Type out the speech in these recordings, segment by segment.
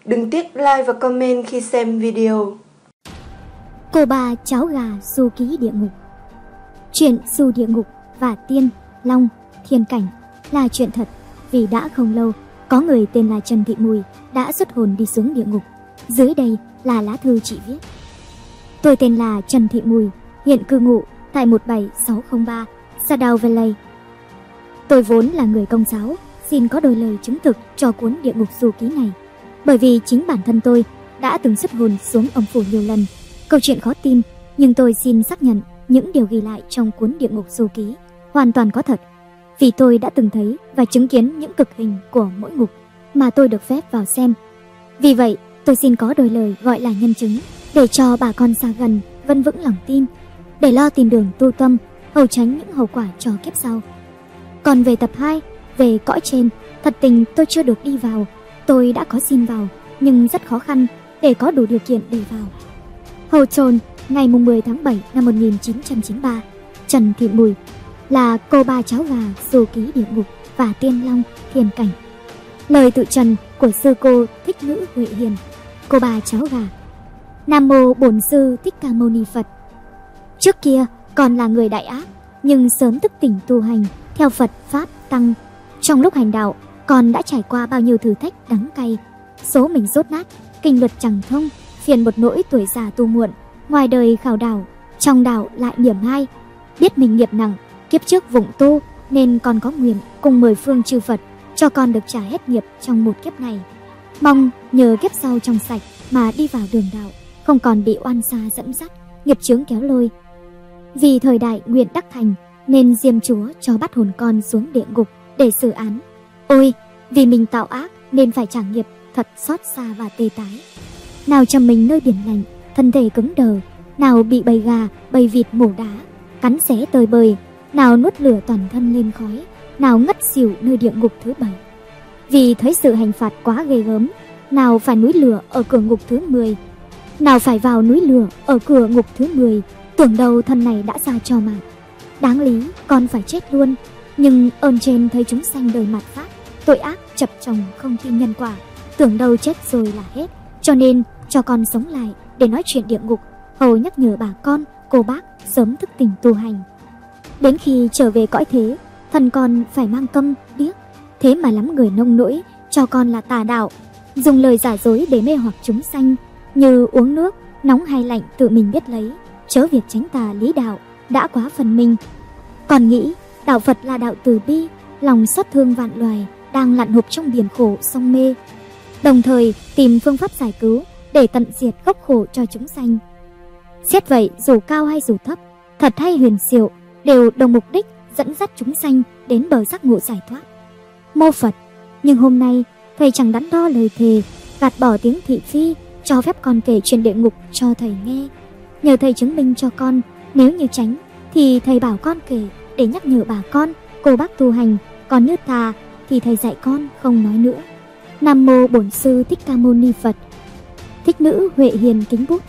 Đừng tiếc like và comment khi xem video. Cô bà cháu gà du ký địa ngục. Chuyện du địa ngục và tiên, long, thiên cảnh là chuyện thật, vì đã không lâu có người tên là Trần Thị Mùi đã xuất hồn đi xuống địa ngục. Dưới đây là lá thư chị viết. Tôi tên là Trần Thị Mùi, hiện cư ngụ tại 17603 Shadow Valley. Tôi vốn là người Công giáo, xin có đôi lời chứng thực cho cuốn địa ngục du ký này. Bởi vì chính bản thân tôi đã từng xuất hồn xuống âm phủ nhiều lần. Câu chuyện khó tin, nhưng tôi xin xác nhận những điều ghi lại trong cuốn địa ngục du ký hoàn toàn có thật. Vì tôi đã từng thấy và chứng kiến những cực hình của mỗi ngục mà tôi được phép vào xem. Vì vậy, tôi xin có đôi lời gọi là nhân chứng để cho bà con xa gần vững vững lòng tin, để lo tìm đường tu tâm, hầu tránh những hậu quả cho kiếp sau. Còn về tập 2, về cõi trên, thật tình tôi chưa được đi vào. Tôi đã có xin vào, nhưng rất khó khăn để có đủ điều kiện để vào. Hầu trồn ngày 10 tháng 7 năm 1993, Trần Thị Mùi là cô ba cháu gà du ký địa ngục và tiên long thiên cảnh. Lời tự trần của sư cô Thích Nữ Huệ Hiền, cô ba cháu gà. Nam mô Bổn Sư Thích Ca Mâu Ni Phật. Trước kia còn là người đại ác, nhưng sớm thức tỉnh tu hành theo Phật Pháp Tăng. Trong lúc hành đạo, con đã trải qua bao nhiêu thử thách đắng cay. Số mình dốt nát, kinh luật chẳng thông, phiền một nỗi tuổi già tu muộn. Ngoài đời khảo đạo, trong đạo lại niệm hai. Biết mình nghiệp nặng, kiếp trước vụng tu, nên con có nguyện cùng 10 phương chư Phật cho con được trả hết nghiệp trong một kiếp này. Mong nhờ kiếp sau trong sạch mà đi vào đường đạo, không còn bị oan xa dẫn dắt, nghiệp chướng kéo lôi. Vì thời đại nguyện đắc thành, nên Diêm Chúa cho bắt hồn con xuống địa ngục để xử án. Ôi, vì mình tạo ác nên phải trả nghiệp, thật xót xa và tê tái. Nào chầm mình nơi biển lạnh, thân thể cứng đờ, nào bị bầy gà, bầy vịt mổ đá, cắn xé tơi bời, nào nuốt lửa toàn thân lên khói, nào ngất xỉu nơi địa ngục thứ 7. Vì thấy sự hành phạt quá ghê gớm, nào phải núi lửa ở cửa ngục thứ 10, nào phải vào núi lửa ở cửa ngục thứ 10. Tưởng đâu thân này đã ra cho mạng, đáng lý con phải chết luôn. Nhưng ơn trên thấy chúng sanh đời mạt pháp, tội ác chập chồng không tin nhân quả, tưởng đâu chết rồi là hết, cho nên cho con sống lại để nói chuyện địa ngục, hầu nhắc nhở bà con, cô bác sớm thức tỉnh tu hành. Đến khi trở về cõi thế, thân con phải mang câm, điếc. Thế mà lắm người nông nỗi cho con là tà đạo, dùng lời giả dối để mê hoặc chúng sanh, như uống nước nóng hay lạnh tự mình biết lấy, chớ việc tránh tà lý đạo đã quá phần mình. Còn nghĩ đạo Phật là đạo từ bi, lòng xót thương vạn loài đang lặn hụp trong biển khổ sông mê, đồng thời tìm phương pháp giải cứu để tận diệt gốc khổ cho chúng sanh. Xét vậy, dù cao hay dù thấp, thật hay huyền diệu, đều đồng mục đích dẫn dắt chúng sanh đến bờ giác ngộ giải thoát. Mô Phật. Nhưng hôm nay thầy chẳng đắn đo lời thề, gạt bỏ tiếng thị phi, cho phép con kể chuyện địa ngục cho thầy nghe. Nhờ thầy chứng minh cho con, nếu như tránh thì thầy bảo con kể để nhắc nhở bà con, cô bác tu hành. Còn như tà thì thầy dạy con không nói nữa. Nam mô Bổn Sư Thích Ca Mâu Ni Phật. Thích Nữ Huệ Hiền kính bút.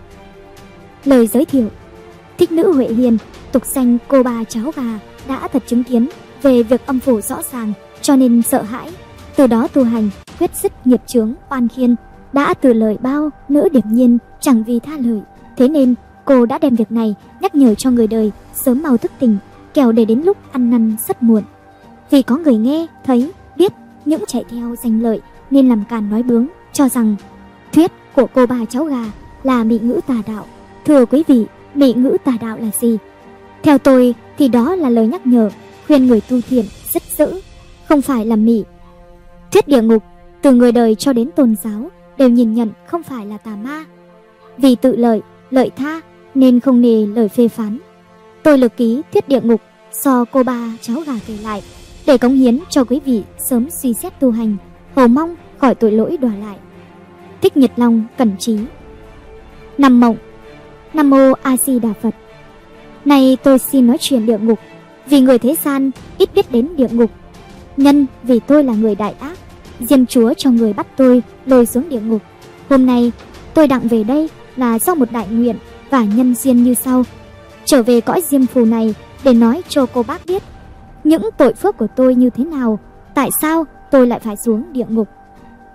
Lời giới thiệu. Thích Nữ Huệ Hiền, tục danh cô bà cháu gà, đã thật chứng kiến về việc âm phủ rõ ràng, cho nên sợ hãi. Từ đó tu hành, quyết dứt nghiệp chướng oan khiên. Đã từ lời bao, nữ điệp nhiên, chẳng vì tha lời. Thế nên cô đã đem việc này nhắc nhở cho người đời sớm mau thức tỉnh, kẻo để đến lúc ăn năn rất muộn. Vì có người nghe, thấy, biết những chạy theo danh lợi nên làm càn nói bướng, cho rằng thuyết của cô bà cháu gà là mị ngữ tà đạo. Thưa quý vị, mị ngữ tà đạo là gì? Theo tôi thì đó là lời nhắc nhở, khuyên người tu thiện rất dữ, không phải là mị. Thuyết địa ngục, từ người đời cho đến tôn giáo đều nhìn nhận không phải là tà ma. Vì tự lợi, lợi tha nên không nề lời phê phán. Tôi lực ký thuyết địa ngục do cô ba cháu gà kể lại, để cống hiến cho quý vị sớm suy xét tu hành, hầu mong khỏi tội lỗi đọa lại. Thích Nhật Long Cẩn Trí. Nằm mộng. Nam mô A Di Đà Phật. Nay tôi xin nói chuyện địa ngục, vì người thế gian ít biết đến địa ngục. Nhân vì tôi là người đại ác, Diêm Chúa cho người bắt tôi lôi xuống địa ngục. Hôm nay tôi đặng về đây là do một đại nguyện và nhân duyên như sau. Trở về cõi Diêm Phù này để nói cho cô bác biết những tội phước của tôi như thế nào, tại sao tôi lại phải xuống địa ngục.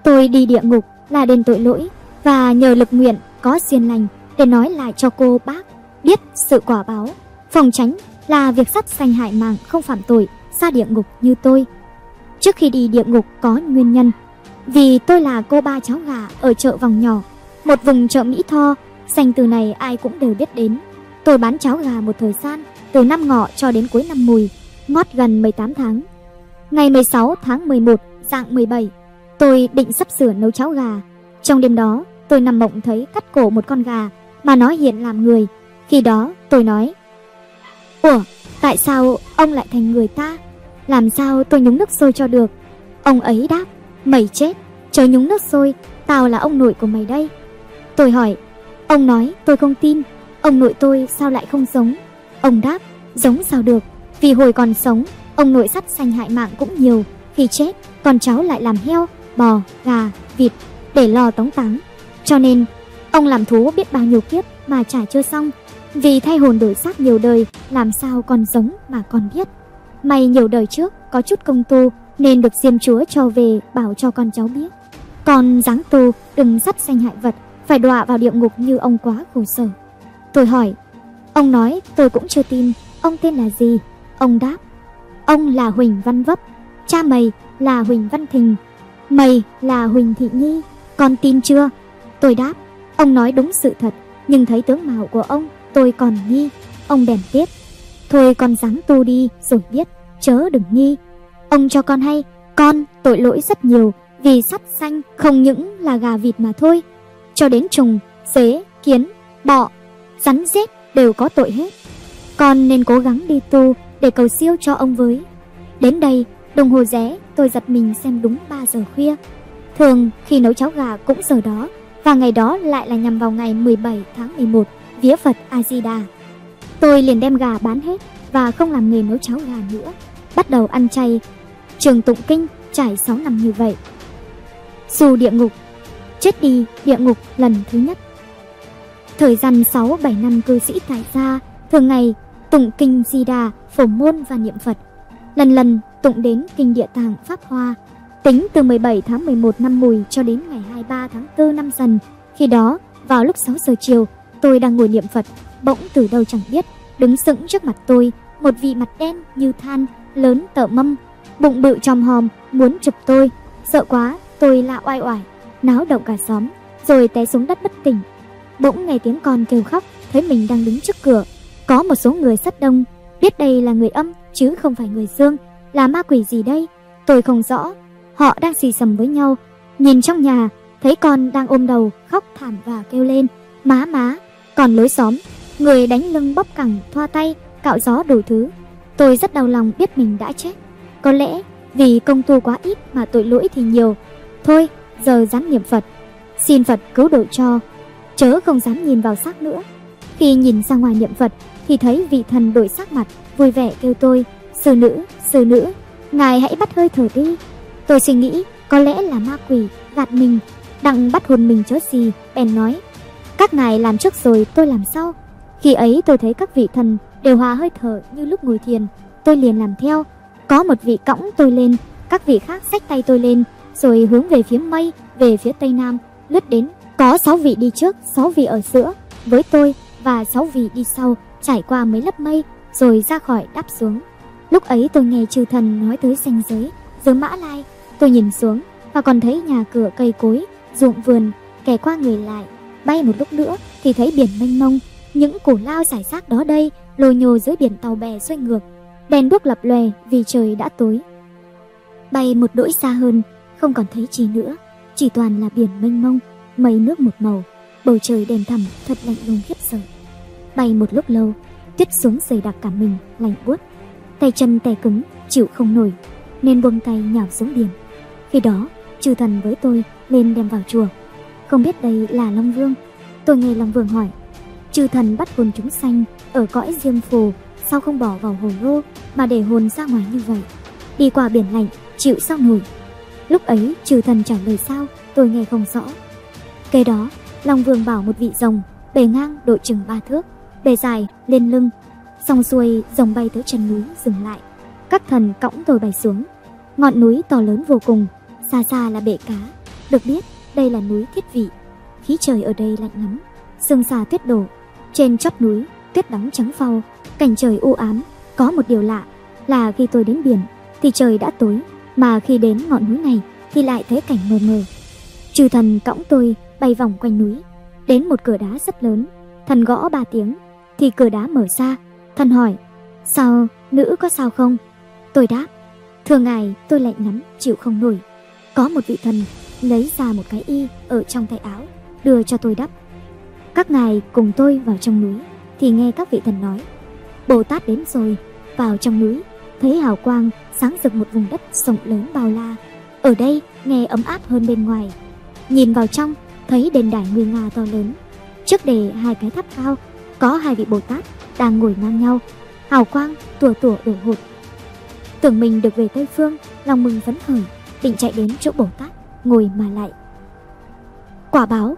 Tôi đi địa ngục là đền tội lỗi và nhờ lực nguyện có duyên lành để nói lại cho cô bác biết sự quả báo, phòng tránh là việc sát sanh hại mạng không phạm tội ra địa ngục như tôi. Trước khi đi địa ngục có nguyên nhân, vì tôi là cô ba cháu gà ở chợ Vòng Nhỏ, một vùng chợ Mỹ Tho, danh từ này ai cũng đều biết đến. Tôi bán cháo gà một thời gian từ năm Ngọ cho đến cuối năm Mùi, ngót gần 18 tháng. Ngày 16 tháng 11 rạng 17, tôi định sắp sửa nấu cháo gà. Trong đêm đó, tôi nằm mộng thấy cắt cổ một con gà mà nó hiện làm người. Khi đó tôi nói: "Ủa, tại sao ông lại thành người ta? Làm sao tôi nhúng nước sôi cho được?" Ông ấy đáp: "Mày chết, chớ nhúng nước sôi, tao là ông nội của mày đây." Tôi hỏi. Ông nói tôi không tin. Ông nội tôi sao lại không giống? Ông đáp: "Giống sao được, vì hồi còn sống, ông nội sát sanh hại mạng cũng nhiều, khi chết, con cháu lại làm heo, bò, gà, vịt để lo tống táng. Cho nên, ông làm thú biết bao nhiêu kiếp mà chả chưa xong. Vì thay hồn đổi xác nhiều đời, làm sao con giống mà con biết. May nhiều đời trước có chút công tu nên được Diêm Chúa cho về bảo cho con cháu biết. Con giáng tu đừng sát sanh hại vật, phải đọa vào địa ngục như ông quá khổ sở." Tôi hỏi. Ông nói tôi cũng chưa tin. Ông tên là gì? Ông đáp: "Ông là Huỳnh Văn Vấp, cha mày là Huỳnh Văn Thình, mày là Huỳnh Thị Nhi, con tin chưa?" Tôi đáp: "Ông nói đúng sự thật, nhưng thấy tướng mạo của ông tôi còn nghi." Ông bèn tiếp: "Thôi con giáng tu đi rồi biết, chớ đừng nghi. Ông cho con hay, con tội lỗi rất nhiều, vì sát sanh không những là gà vịt mà thôi, cho đến trùng, dế, kiến, bọ, rắn rết đều có tội hết. Con nên cố gắng đi tu để cầu siêu cho ông với." Đến đây, đồng hồ ré tôi giật mình xem đúng 3 giờ khuya. Thường khi nấu cháo gà cũng giờ đó, và ngày đó lại là nhằm vào ngày 17 tháng 11, vía Phật A Di Đà. Tôi liền đem gà bán hết và không làm nghề nấu cháo gà nữa, bắt đầu ăn chay. Trường tụng kinh trải 6 năm như vậy. Dù địa ngục, chết đi địa ngục lần thứ nhất. Thời gian 6-7 năm cư sĩ tại gia, thường ngày tụng kinh Di Đà, phổ môn và niệm Phật. Lần lần tụng đến kinh Địa Tạng Pháp Hoa. Tính từ 17 tháng 11 năm Mùi cho đến ngày 23 tháng 4 năm Dần. Khi đó, vào lúc 6 giờ chiều, tôi đang ngồi niệm Phật, bỗng từ đâu chẳng biết, đứng sững trước mặt tôi, một vị mặt đen như than, lớn tở mâm, bụng bự chòm hòm, muốn chụp tôi. Sợ quá, tôi la oai oải, náo động cả xóm, rồi té xuống đất bất tỉnh. Bỗng nghe tiếng con kêu khóc, thấy mình đang đứng trước cửa. Có một số người rất đông, biết đây là người âm chứ không phải người dương, là ma quỷ gì đây? Tôi không rõ. Họ đang xì xầm với nhau. Nhìn trong nhà, thấy con đang ôm đầu, khóc thảm và kêu lên: "Má má!" Còn lối xóm, người đánh lưng bóp cẳng, thoa tay, cạo gió đủ thứ. Tôi rất đau lòng biết mình đã chết. Có lẽ vì công tu quá ít mà tội lỗi thì nhiều. Thôi, giờ dám niệm Phật, xin Phật cứu độ cho, chớ không dám nhìn vào xác nữa. Khi nhìn ra ngoài niệm Phật thì thấy vị thần đổi sắc mặt, vui vẻ kêu tôi: sư nữ, ngài hãy bắt hơi thở đi." Tôi suy nghĩ có lẽ là ma quỷ gạt mình, đặng bắt hồn mình chớ gì, bèn nói: "Các ngài làm trước rồi tôi làm sau." Khi ấy tôi thấy các vị thần đều hòa hơi thở như lúc ngồi thiền, tôi liền làm theo. Có một vị cõng tôi lên, các vị khác xách tay tôi lên, rồi hướng về phía mây, về phía tây nam lướt đến. Có 6 vị đi trước, 6 vị ở giữa với tôi, và 6 vị đi sau, trải qua mấy lớp mây rồi ra khỏi đáp xuống. Lúc ấy tôi nghe chư thần nói tới ranh giới giữa Mã Lai. Tôi nhìn xuống và còn thấy nhà cửa cây cối, ruộng vườn, kẻ qua người lại. Bay một lúc nữa thì thấy biển mênh mông, những củ lao rải rác đó đây lồi nhồ dưới biển tàu bè xoay ngược, đèn đuốc lập lòe vì trời đã tối. Bay một đỗi xa hơn, không còn thấy chi nữa, chỉ toàn là biển mênh mông, mây nước một màu, bầu trời đen thẳm thật lạnh lùng khiếp sợ. Bay một lúc lâu, tuyết xuống dày đặc cả mình, lạnh buốt, tay chân tê cứng, chịu không nổi, nên buông tay nhào xuống biển. Khi đó, chư thần với tôi lên đem vào chùa. Không biết đây là Long Vương. Tôi nghe Long Vương hỏi: chư thần bắt hồn chúng sanh ở cõi Diêm Phù, sao không bỏ vào hồ lô mà để hồn ra ngoài như vậy, đi qua biển lạnh, chịu sao nổi? Lúc ấy chư thần trả lời sao tôi nghe không rõ. Kế đó, Long Vương bảo một vị rồng bề ngang độ chừng 3 thước, bề dài lên lưng. Xong xuôi, rồng bay tới chân núi dừng lại. Các thần cõng tôi bay xuống. Ngọn núi to lớn vô cùng, xa xa là bể cá, Được biết, đây là núi Thiết Vị. Khí trời ở đây lạnh lắm, sương sa tuyết đổ, trên chót núi tuyết đóng trắng phau, cảnh trời u ám. Có một điều lạ là khi tôi đến biển thì trời đã tối, mà khi đến ngọn núi này thì lại thấy cảnh mờ mờ. Chư thần cõng tôi bay vòng quanh núi, đến một cửa đá rất lớn. Thần gõ 3 tiếng thì cửa đá mở ra. Thần hỏi: "Sao, nữ có sao không?" Tôi đáp: "Thưa ngài, tôi lạnh lắm, chịu không nổi." Có một vị thần lấy ra một cái y ở trong tay áo, đưa cho tôi đắp. Các ngài cùng tôi vào trong núi thì nghe các vị thần nói: "Bồ Tát đến rồi." Vào trong núi thấy hào quang sáng rực một vùng đất rộng lớn bao la. Ở đây nghe ấm áp hơn bên ngoài. Nhìn vào trong thấy đền đài nguy nga to lớn, trước đề 2 cái tháp cao, có 2 vị Bồ Tát đang ngồi ngang nhau, hào quang tủa tủa đổ hột. Tưởng mình được về Tây Phương, lòng mừng phấn khởi, định chạy đến chỗ Bồ Tát ngồi mà lại. Quả báo,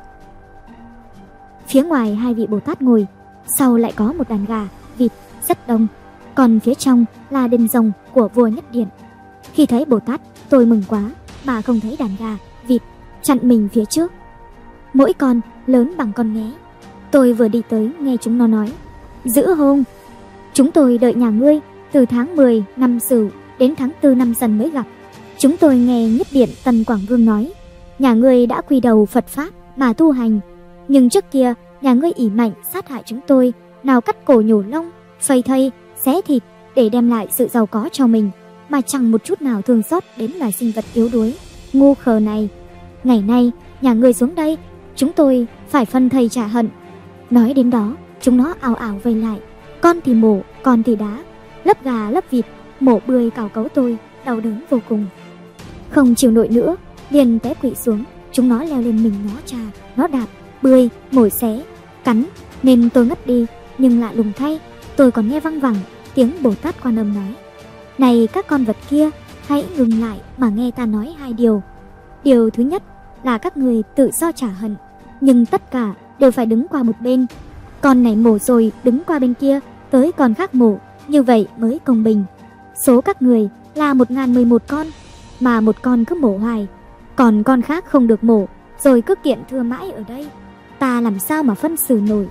phía ngoài 2 vị Bồ Tát ngồi, sau lại có một đàn gà, vịt rất đông, còn phía trong là đền rồng của vua Nhất Điện. Khi thấy Bồ Tát, tôi mừng quá, mà không thấy đàn gà, vịt chặn mình phía trước. Mỗi con lớn bằng con nghé. Tôi vừa đi tới nghe chúng nó nói: "Giữ hôn, chúng tôi đợi nhà ngươi từ tháng 10 năm Sửu đến tháng 4 năm Dần mới gặp. Chúng tôi nghe Nhất Điện Tần Quảng Vương nói, nhà ngươi đã quy đầu Phật Pháp mà tu hành, nhưng trước kia nhà ngươi ỷ mạnh sát hại chúng tôi, nào cắt cổ nhổ lông, phây thây, xé thịt để đem lại sự giàu có cho mình, mà chẳng một chút nào thương xót đến loài sinh vật yếu đuối, ngu khờ này. Ngày nay nhà ngươi xuống đây, chúng tôi phải phân thây trả hận." Nói đến đó, chúng nó ào ào vây lại, con thì mổ, con thì đá, lấp gà lấp vịt, mổ bươi cào cấu tôi, đau đớn vô cùng. Không chịu nổi nữa, liền té quỵ xuống. Chúng nó leo lên mình nó trà, nó đạp, bươi, mổ xé, cắn, nên tôi ngất đi. Nhưng lạ lùng thay, tôi còn nghe văng vẳng tiếng Bồ Tát Quan Âm nói: "Này các con vật kia, hãy ngừng lại mà nghe ta nói 2 điều. Điều thứ nhất là các người tự do trả hận, nhưng tất cả đều phải đứng qua một bên. Con này mổ rồi đứng qua bên kia, tới con khác mổ, như vậy mới công bình. Số các người là 1011 con, mà một con cứ mổ hoài, còn con khác không được mổ, rồi cứ kiện thưa mãi ở đây. Ta làm sao mà phân xử nổi.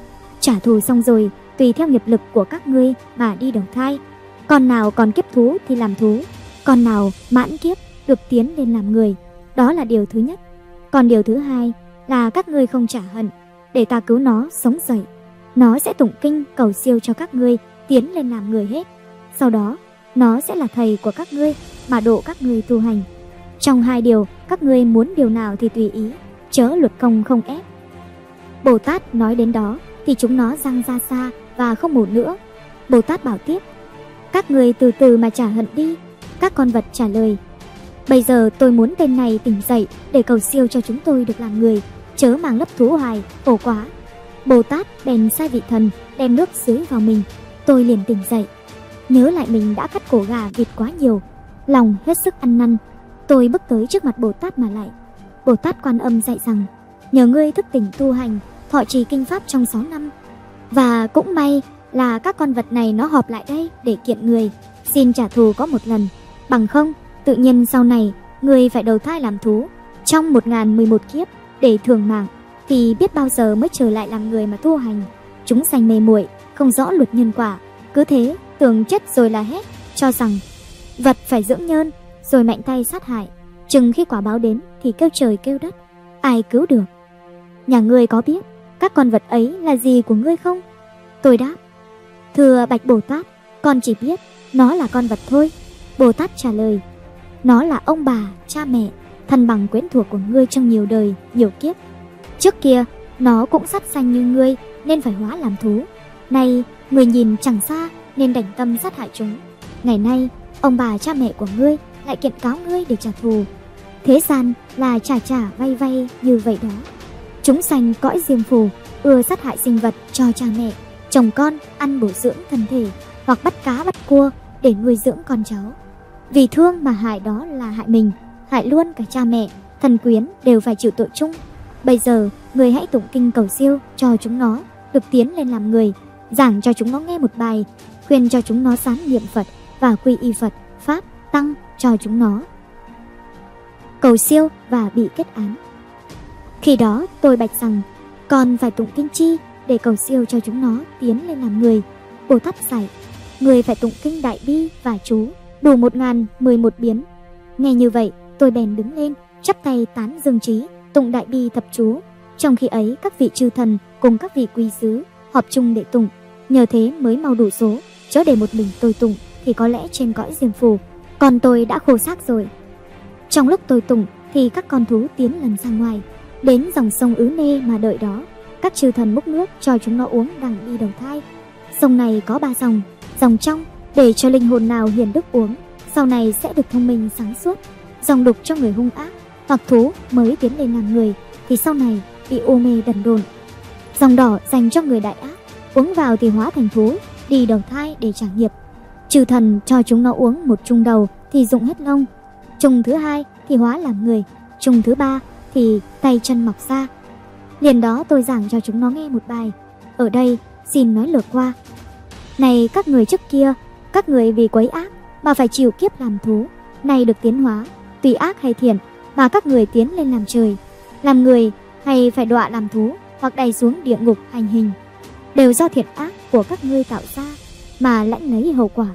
Trả thù xong rồi, tùy theo nghiệp lực của các ngươi mà đi đầu thai. Con nào còn kiếp thú thì làm thú, con nào mãn kiếp được tiến lên làm người. Đó là điều thứ nhất. Còn điều thứ hai là các ngươi không trả hận, để ta cứu nó sống dậy. Nó sẽ tụng kinh cầu siêu cho các ngươi tiến lên làm người hết. Sau đó, nó sẽ là thầy của các ngươi mà độ các ngươi tu hành. Trong 2 điều, các ngươi muốn điều nào thì tùy ý, chớ luật công không ép." Bồ Tát nói đến đó thì chúng nó giăng ra xa và không mổ nữa. Bồ Tát bảo tiếp: "Các ngươi từ từ mà trả hận đi." Các con vật trả lời: "Bây giờ tôi muốn tên này tỉnh dậy để cầu siêu cho chúng tôi được làm người, chớ mang lấp thú hoài, khổ quá." Bồ Tát bèn sai vị thần đem nước xới vào mình. Tôi liền tỉnh dậy, nhớ lại mình đã cắt cổ gà vịt quá nhiều, lòng hết sức ăn năn. Tôi bước tới trước mặt Bồ Tát mà lại. Bồ Tát Quan Âm dạy rằng: "Nhờ ngươi thức tỉnh tu hành, thọ trì kinh pháp trong 6 năm. Và cũng may là các con vật này nó họp lại đây để kiện người, xin trả thù có một lần. Bằng không, tự nhiên sau này người phải đầu thai làm thú trong 1011 kiếp để thường mạng, thì biết bao giờ mới trở lại làm người mà tu hành. Chúng sanh mê muội, không rõ luật nhân quả, cứ thế tưởng chết rồi là hết, cho rằng vật phải dưỡng nhơn, rồi mạnh tay sát hại. Chừng khi quả báo đến thì kêu trời kêu đất, ai cứu được? Nhà ngươi có biết các con vật ấy là gì của ngươi không?" Tôi đáp: "Thưa Bạch Bồ Tát, con chỉ biết nó là con vật thôi." Bồ Tát trả lời: "Nó là ông bà, cha mẹ, thân bằng quyến thuộc của ngươi trong nhiều đời, nhiều kiếp. Trước kia nó cũng sát sanh như ngươi nên phải hóa làm thú. Nay người nhìn chẳng xa nên đảnh tâm sát hại chúng. Ngày nay ông bà cha mẹ của ngươi lại kiện cáo ngươi để trả thù. Thế gian là trả vay vay như vậy đó. Chúng sanh cõi diêm phù ưa sát hại sinh vật cho cha mẹ, chồng con ăn bổ dưỡng thân thể, hoặc bắt cá bắt cua để nuôi dưỡng con cháu. Vì thương mà hại đó là hại mình, hại luôn cả cha mẹ, thân quyến đều phải chịu tội chung. Bây giờ người hãy tụng kinh cầu siêu cho chúng nó được tiến lên làm người, giảng cho chúng nó nghe một bài, khuyên cho chúng nó sám niệm Phật và quy y Phật, Pháp, Tăng cho chúng nó." cầu siêu và bị kết án. Khi đó tôi bạch rằng còn phải tụng kinh chi để cầu siêu cho chúng nó tiến lên làm người. Bồ Tát dạy, người phải tụng kinh Đại Bi và chú đủ 1011 biến. Nghe như vậy, tôi bèn đứng lên, chắp tay tán dương trí, tụng Đại Bi thập chú. Trong khi ấy, các vị chư thần cùng các vị quý sứ họp chung để tụng, nhờ thế mới mau đủ số. Chớ để một mình tôi tụng thì có lẽ trên cõi diêm phù, còn tôi đã khô xác rồi. Trong lúc tôi tụng thì các con thú tiến lần ra ngoài, đến dòng sông Ứ Nê mà đợi đó. Các chư thần múc nước cho chúng nó uống đặng đi đầu thai. Sông này có 3 dòng, dòng trong để cho linh hồn nào hiền đức uống, sau này sẽ được thông minh sáng suốt. Dòng đục cho người hung ác hoặc thú mới tiến lên làm người thì sau này bị u mê đần độn. Dòng đỏ dành cho người đại ác, uống vào thì hóa thành thú, đi đầu thai để trả nghiệp. Chư thần cho chúng nó uống một chung đầu thì rụng hết lông, chung thứ 2 thì hóa làm người, chung thứ 3 thì tay chân mọc ra. Liền đó tôi giảng cho chúng nó nghe một bài. Ở đây xin nói lược qua. Này các người trước kia, các người vì quấy ác mà phải chịu kiếp làm thú, nay được tiến hóa, tùy ác hay thiện mà các người tiến lên làm trời, làm người hay phải đọa làm thú hoặc đày xuống địa ngục hành hình, đều do thiện ác của các ngươi tạo ra mà lãnh lấy hậu quả.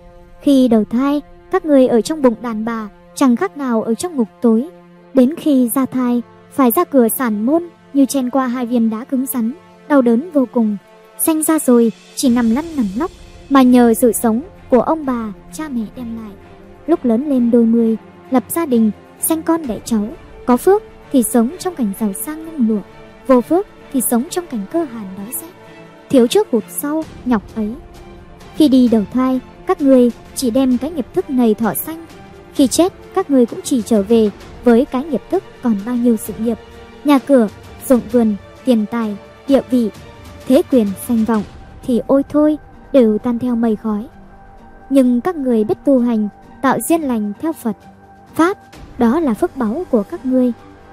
Khi đầu thai, các người ở trong bụng đàn bà chẳng khác nào ở trong ngục tối. Đến khi ra thai, phải ra cửa sản môn như chen qua 2 viên đá cứng rắn, đau đớn vô cùng. Sanh ra rồi chỉ nằm lăn nằm lóc, mà nhờ sự sống của ông bà, cha mẹ đem lại. Lúc lớn lên đôi mươi, lập gia đình, sanh con đẻ cháu, có phước thì sống trong cảnh giàu sang năng lụa, vô phước thì sống trong cảnh cơ hàn đói rét, thiếu trước hụt sau nhọc ấy. Khi đi đầu thai, các ngươi chỉ đem cái nghiệp thức này thọ sanh. Khi chết, các ngươi cũng chỉ trở về với cái nghiệp thức còn bao nhiêu sự nghiệp, nhà cửa, ruộng vườn, tiền tài, địa vị, thế quyền, danh vọng thì ôi thôi đều tan theo mây khói. Nhưng các người biết tu hành, tạo duyên lành theo Phật Pháp, đó là phước báu của các ngươi.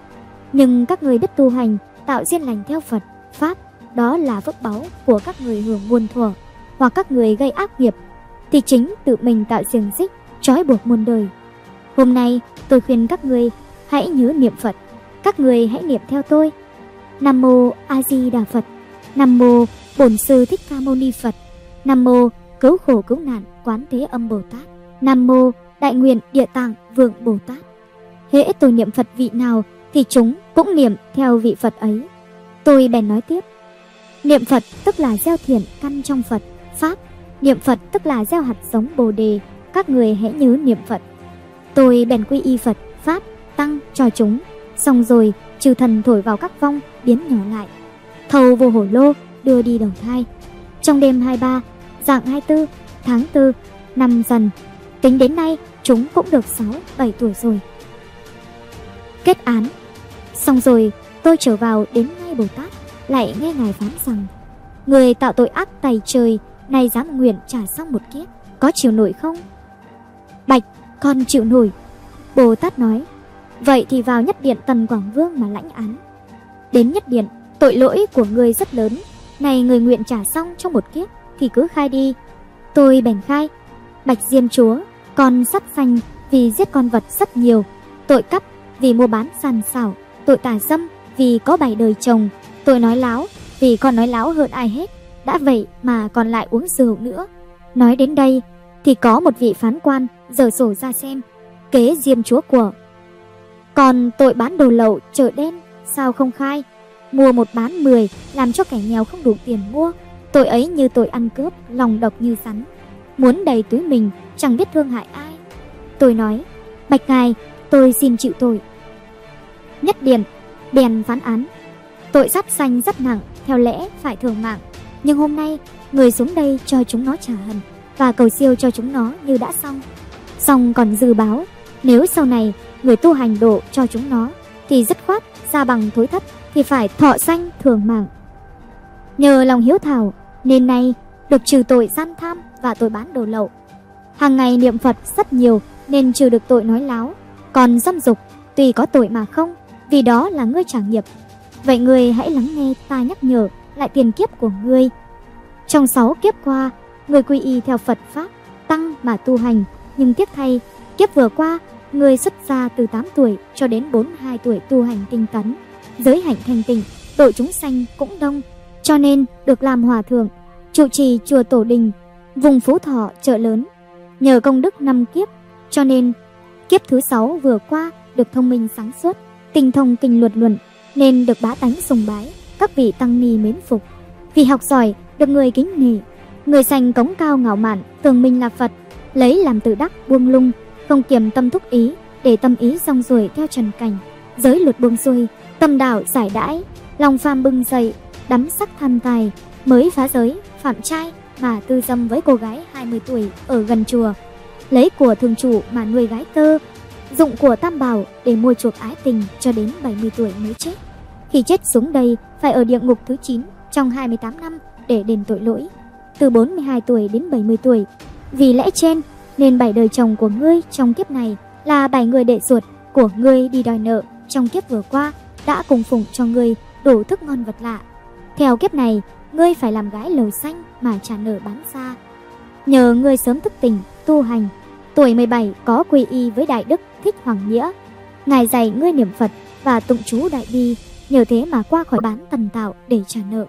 Nhưng các người biết tu hành, tạo duyên lành theo Phật Pháp, đó là phước báu của các người hưởng muôn thuở, hoặc các người gây ác nghiệp thì chính tự mình tạo xiềng xích trói buộc muôn đời. Hôm nay tôi khuyên các người hãy nhớ niệm Phật. Các người hãy niệm theo tôi. Nam mô A Di Đà Phật. Nam mô Bổn Sư Thích Ca Mâu Ni Phật. Nam mô Cứu Khổ Cứu Nạn Quán Thế Âm Bồ Tát. Nam mô Đại Nguyện Địa Tạng Vượng Bồ Tát. Hễ tôi niệm Phật vị nào thì chúng cũng niệm theo vị Phật ấy. Tôi bèn nói tiếp. Niệm Phật tức là gieo thiện căn trong Phật Pháp. Niệm Phật tức là gieo hạt giống Bồ Đề. Các người hãy nhớ niệm Phật. Tôi bèn quy y Phật Pháp Tăng cho chúng. Xong rồi chư thần thổi vào các vong biến nhỏ lại, thầu vô hổ lô đưa đi đầu thai. Trong đêm 23, rạng 24, tháng 4, năm Dần, tính đến nay chúng cũng được 6-7 tuổi rồi. Kết án. Xong rồi tôi trở vào đến ngay Bồ Tát, lại nghe Ngài phán rằng: người tạo tội ác tày trời, nay dám nguyện trả xong một kiếp, có chịu nổi không? Bạch, con chịu nổi. Bồ Tát nói: vậy thì vào nhất điện Tần Quảng Vương mà lãnh án. Đến nhất điện, tội lỗi của người rất lớn, này người nguyện trả xong trong một kiếp thì cứ khai đi. Tôi bèn khai: bạch Diêm Chúa, con sát sanh vì giết con vật rất nhiều, tội cắp vì mua bán sàn sảo, tội tà dâm vì có 7 đời chồng, tội nói láo vì con nói láo hơn ai hết, đã vậy mà còn lại uống rượu nữa. Nói đến đây thì có một vị phán quan giở sổ ra xem, kế Diêm Chúa của. Còn tội bán đồ lậu chợ đen sao không khai? Mua 1 bán 10 làm cho kẻ nghèo không đủ tiền mua, tội ấy như tội ăn cướp, lòng độc như rắn, muốn đầy túi mình chẳng biết thương hại ai. Tôi nói: bạch ngài, tôi xin chịu tội. Nhất điện bèn phán án: tội sát sanh rất nặng, theo lẽ phải thường mạng, nhưng hôm nay người xuống đây cho chúng nó trả hận và cầu siêu cho chúng nó như đã xong. Xong còn dư báo, nếu sau này người tu hành độ cho chúng nó thì dứt khoát ra bằng thối thất thì phải thọ sanh thường mạng. Nhờ lòng hiếu thảo nên nay được trừ tội gian tham và tội bán đồ lậu. Hàng ngày niệm Phật rất nhiều nên trừ được tội nói láo. Còn dâm dục tuy có tội mà không, vì đó là ngươi trả nghiệp. Vậy ngươi hãy lắng nghe ta nhắc nhở lại tiền kiếp của ngươi. Trong 6 kiếp qua, ngươi quy y theo Phật Pháp Tăng mà tu hành, nhưng tiếc thay kiếp vừa qua người xuất gia từ 8 tuổi cho đến 42 tuổi tu hành tinh tấn, giới hạnh thanh tịnh, độ chúng sanh cũng đông, cho nên được làm hòa thượng, trụ trì chùa Tổ Đình, vùng Phú Thọ chợ lớn. Nhờ công đức 5 kiếp, cho nên kiếp thứ 6 vừa qua được thông minh sáng suốt, tinh thông kinh luật luận, nên được bá tánh sùng bái, các vị tăng ni mến phục. Vì học giỏi, được người kính nể. Người sành cống cao ngạo mạn, tưởng mình là Phật, lấy làm tự đắc buông lung, không kiềm tâm thúc ý, để tâm ý rong ruổi theo trần cảnh. Giới luật buông xuôi, tâm đạo giải đãi, lòng phàm bừng dậy, đắm sắc tham tài, mới phá giới, phạm trai mà tư dâm với cô gái 20 tuổi ở gần chùa, lấy của thường chủ mà nuôi gái tơ, dụng của tam bảo để mua chuộc ái tình cho đến 70 tuổi mới chết. Khi chết xuống đây phải ở địa ngục thứ 9 trong 28 năm để đền tội lỗi. Từ 42 tuổi đến 70 tuổi. Vì lẽ trên nên 7 đời chồng của ngươi trong kiếp này là 7 người đệ ruột của ngươi đi đòi nợ trong kiếp vừa qua đã cùng phụng cho ngươi đủ thức ngon vật lạ. Theo kiếp này, ngươi phải làm gái lầu xanh mà trả nợ bán xa. Nhờ ngươi sớm thức tỉnh, tu hành, tuổi 17 có quy y với Đại Đức Thích Hoàng Nghĩa. Ngài dạy ngươi niệm Phật và tụng chú Đại Bi, nhờ thế mà qua khỏi bán tần tạo để trả nợ.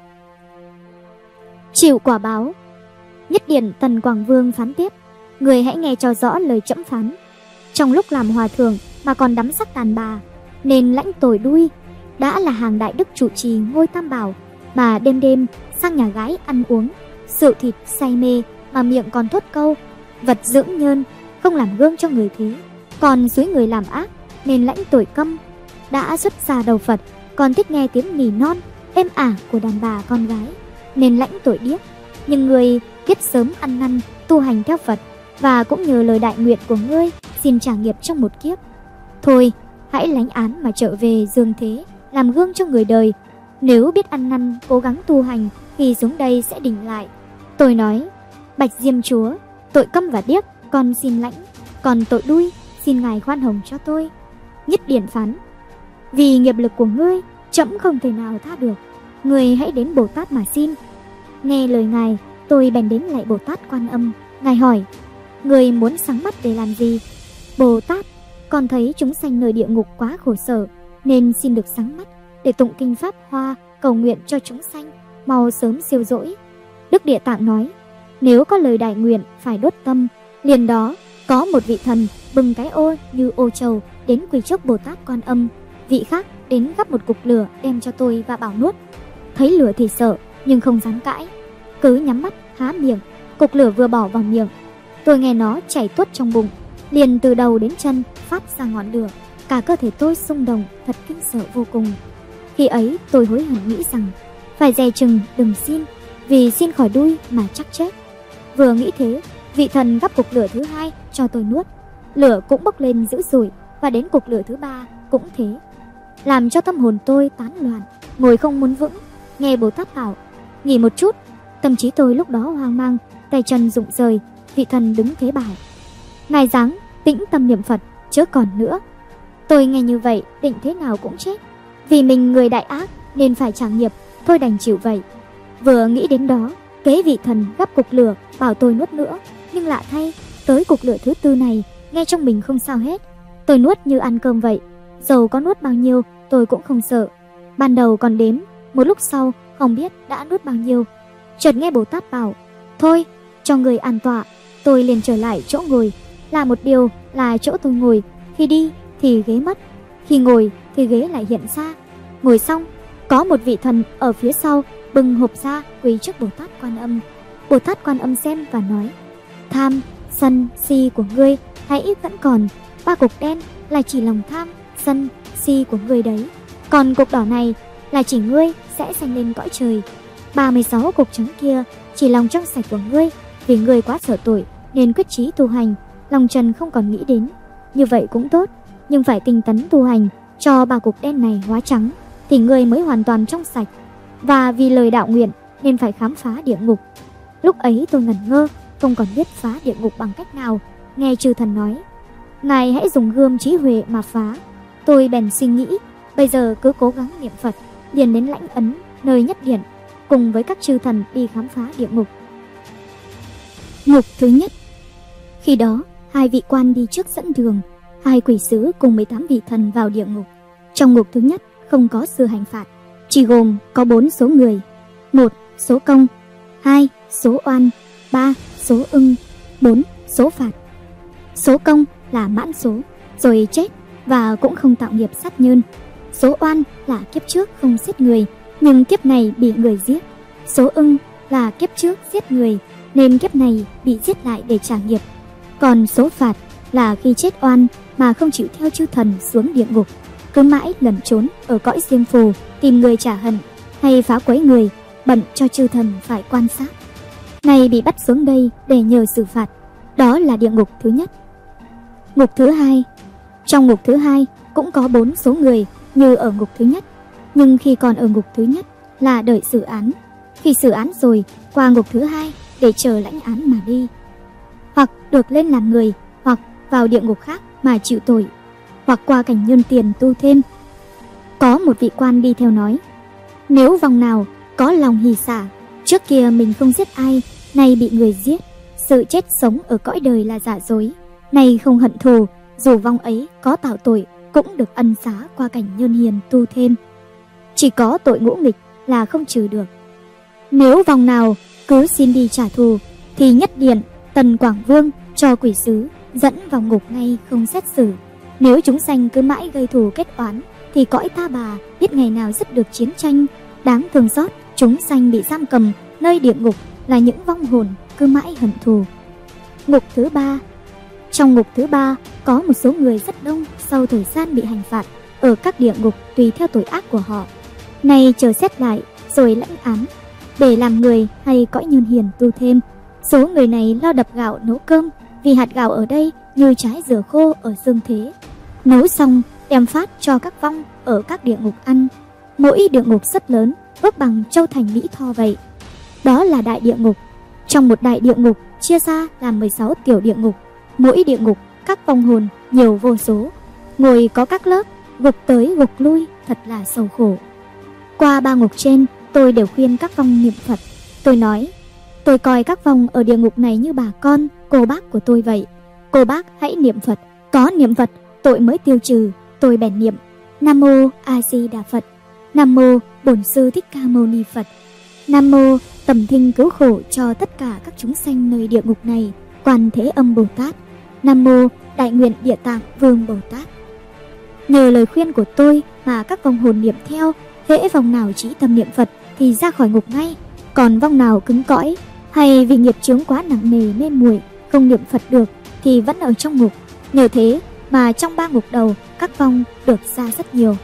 Chịu quả báo. Nhất Điển Tần Quảng Vương phán tiếp: người hãy nghe cho rõ lời trẫm phán. Trong lúc làm hòa thượng mà còn đắm sắc đàn bà, nên lãnh tội đuôi. Đã là hàng đại đức trụ trì ngôi tam bảo, mà đêm đêm sang nhà gái ăn uống, rượu thịt say mê, mà miệng còn thốt câu vật dưỡng nhơn, không làm gương cho người thế, còn suối người làm ác, nên lãnh tội câm. Đã xuất gia đầu Phật, còn thích nghe tiếng nỉ non êm ả của đàn bà con gái, nên lãnh tội điếc. Nhưng người biết sớm ăn năn tu hành theo Phật, và cũng nhờ lời đại nguyện của ngươi xin trả nghiệp trong một kiếp. Thôi hãy lánh án mà trở về dương thế, làm gương cho người đời. Nếu biết ăn năn cố gắng tu hành, thì xuống đây sẽ đỉnh lại. Tôi nói: bạch Diêm Chúa, tội câm và điếc con xin lãnh, còn tội đuôi xin ngài khoan hồng cho tôi. Nhất Điển phán: vì nghiệp lực của ngươi, trẫm không thể nào tha được. Ngươi hãy đến Bồ Tát mà xin. Nghe lời ngài, tôi bèn đến lạy Bồ Tát Quan Âm. Ngài hỏi: ngươi muốn sáng mắt để làm gì? Bồ Tát: con thấy chúng sanh nơi địa ngục quá khổ sở, nên xin được sáng mắt để tụng kinh Pháp Hoa, cầu nguyện cho chúng sanh mau sớm siêu dỗi. Đức Địa Tạng nói: nếu có lời đại nguyện phải đốt tâm. Liền đó có một vị thần bưng cái ô như ô trầu đến quỳ trước Bồ Tát Quan Âm. Vị khác đến gắp một cục lửa đem cho tôi và bảo nuốt. Thấy lửa thì sợ, nhưng không dám cãi, cứ nhắm mắt há miệng. Cục lửa vừa bỏ vào miệng, tôi nghe nó chảy tuốt trong bụng, liền từ đầu đến chân phát ra ngọn lửa. Cả cơ thể tôi xung động, thật kinh sợ vô cùng. Khi ấy tôi hối hận nghĩ rằng phải dè chừng đừng xin, vì xin khỏi đuôi mà chắc chết. Vừa nghĩ thế, vị thần gắp cục lửa thứ hai cho tôi nuốt. Lửa cũng bốc lên dữ dội, và đến cục lửa thứ ba cũng thế, làm cho tâm hồn tôi tán loạn, ngồi không muốn vững. Nghe Bồ Tát bảo nghỉ một chút, tâm trí tôi lúc đó hoang mang, tay chân rụng rời. Vị thần đứng thế bảo: ngài giáng tĩnh tâm niệm Phật, chớ còn nữa. Tôi nghe như vậy định thế nào cũng chết, vì mình người đại ác nên phải trả nghiệp, thôi đành chịu vậy. Vừa nghĩ đến đó, kế vị thần gắp cục lửa bảo tôi nuốt nữa. Nhưng lạ thay, tới cục lửa thứ tư này, nghe trong mình không sao hết. Tôi nuốt như ăn cơm vậy, dầu có nuốt bao nhiêu tôi cũng không sợ. Ban đầu còn đếm, một lúc sau không biết đã nuốt bao nhiêu. Chợt nghe Bồ Tát bảo: thôi cho người an tọa. Tôi liền trở lại chỗ ngồi. Là một điều là chỗ tôi ngồi, khi đi thì ghế mất, khi ngồi thì ghế lại hiện ra. Ngồi xong, có một vị thần ở phía sau bưng hộp ra quỳ trước Bồ Tát Quan Âm. Bồ Tát Quan Âm xem và nói: tham, sân, si của ngươi hãy vẫn còn. 3 cục đen là chỉ lòng tham, sân, si của ngươi đấy. Còn cục đỏ này là chỉ ngươi sẽ sanh lên cõi trời. 36 cục trắng kia chỉ lòng trong sạch của ngươi, vì ngươi quá sợ tội nên quyết chí tu hành, lòng trần không còn nghĩ đến. Như vậy cũng tốt, nhưng phải tinh tấn tu hành cho 3 cục đen này hóa trắng, thì ngươi mới hoàn toàn trong sạch. Và vì lời đạo nguyện nên phải khám phá địa ngục. Lúc ấy tôi ngẩn ngơ, không còn biết phá địa ngục bằng cách nào. Nghe chư thần nói: ngài hãy dùng gươm trí huệ mà phá. Tôi bèn suy nghĩ, bây giờ cứ cố gắng niệm Phật, liền đến Lãnh Ấn nơi Nhất Điển, cùng với các chư thần đi khám phá địa ngục. Ngục thứ nhất. Khi đó 2 vị quan đi trước dẫn đường. 2 quỷ sứ cùng 18 vị thần vào địa ngục. Trong ngục thứ nhất không có sự hành phạt, chỉ gồm có 4 số người: 1. Số công, 2. Số oan, 3. Số ưng, 4. Số phạt. Số công là mãn số, rồi chết và cũng không tạo nghiệp sát nhân. Số oan là kiếp trước không giết người, nhưng kiếp này bị người giết. Số ưng là kiếp trước giết người, nên kiếp này bị giết lại để trả nghiệp. Còn số phạt là khi chết oan mà không chịu theo chư thần xuống địa ngục, cứ mãi lẩn trốn ở cõi diêm phù tìm người trả hận, hay phá quấy người, bận cho chư thần phải quan sát. Này bị bắt xuống đây để nhờ xử phạt. Đó là địa ngục thứ nhất. Ngục thứ hai. Trong ngục thứ hai cũng có 4 số người như ở ngục thứ nhất, nhưng khi còn ở ngục thứ nhất là đợi xử án. Khi xử án rồi, qua ngục thứ hai để chờ lãnh án mà đi, hoặc được lên làm người, hoặc vào địa ngục khác mà chịu tội, hoặc qua cảnh nhân tiền tu thêm. Có một vị quan đi theo nói: nếu vong nào có lòng hỷ xả, trước kia mình không giết ai, nay bị người giết, sự chết sống ở cõi đời là giả dối, nay không hận thù, dù vong ấy có tạo tội cũng được ân xá qua cảnh nhân hiền tu thêm. Chỉ có tội ngũ nghịch là không trừ được. Nếu vong nào cứ xin đi trả thù, thì nhất điện Tần Quảng Vương cho quỷ sứ dẫn vào ngục ngay không xét xử. Nếu chúng sanh cứ mãi gây thù kết oán, thì cõi ta bà biết ngày nào dứt được chiến tranh. Đáng thương xót, chúng sanh bị giam cầm nơi địa ngục là những vong hồn cứ mãi hận thù. Ngục thứ ba. Trong ngục thứ ba có một số người rất đông sau thời gian bị hành phạt ở các địa ngục tùy theo tội ác của họ. Này chờ xét lại rồi lãnh án, để làm người hay cõi nhân hiền tu thêm. Số người này lo đập gạo nấu cơm, vì hạt gạo ở đây như trái dừa khô ở dương thế. Nấu xong đem phát cho các vong ở các địa ngục ăn. Mỗi địa ngục rất lớn, ước bằng châu thành Mỹ Tho vậy. Đó là đại địa ngục. Trong một đại địa ngục chia ra làm 16 tiểu địa ngục. Mỗi địa ngục các vong hồn nhiều vô số, ngồi có các lớp, gục tới gục lui, thật là sầu khổ. Qua 3 ngục trên, tôi đều khuyên các vong niệm Phật. Tôi nói, tôi coi các vong ở địa ngục này như bà con, cô bác của tôi vậy. Cô bác hãy niệm Phật, có niệm Phật tội mới tiêu trừ. Tôi bèn niệm: Nam mô A Di Đà Phật, Nam mô Bổn Sư Thích Ca Mâu Ni Phật, Nam mô tầm thinh cứu khổ cho tất cả các chúng sanh nơi địa ngục này, Quan Thế Âm Bồ Tát, Nam mô Đại Nguyện Địa Tạng Vương Bồ Tát. Nhờ lời khuyên của tôi mà các vong hồn niệm theo, hễ vong nào chí tâm niệm Phật thì ra khỏi ngục ngay. Còn vong nào cứng cõi hay vì nghiệp chướng quá nặng nề nên muội không niệm Phật được thì vẫn ở trong ngục. Nhờ thế mà trong 3 ngục đầu các vong được ra rất nhiều.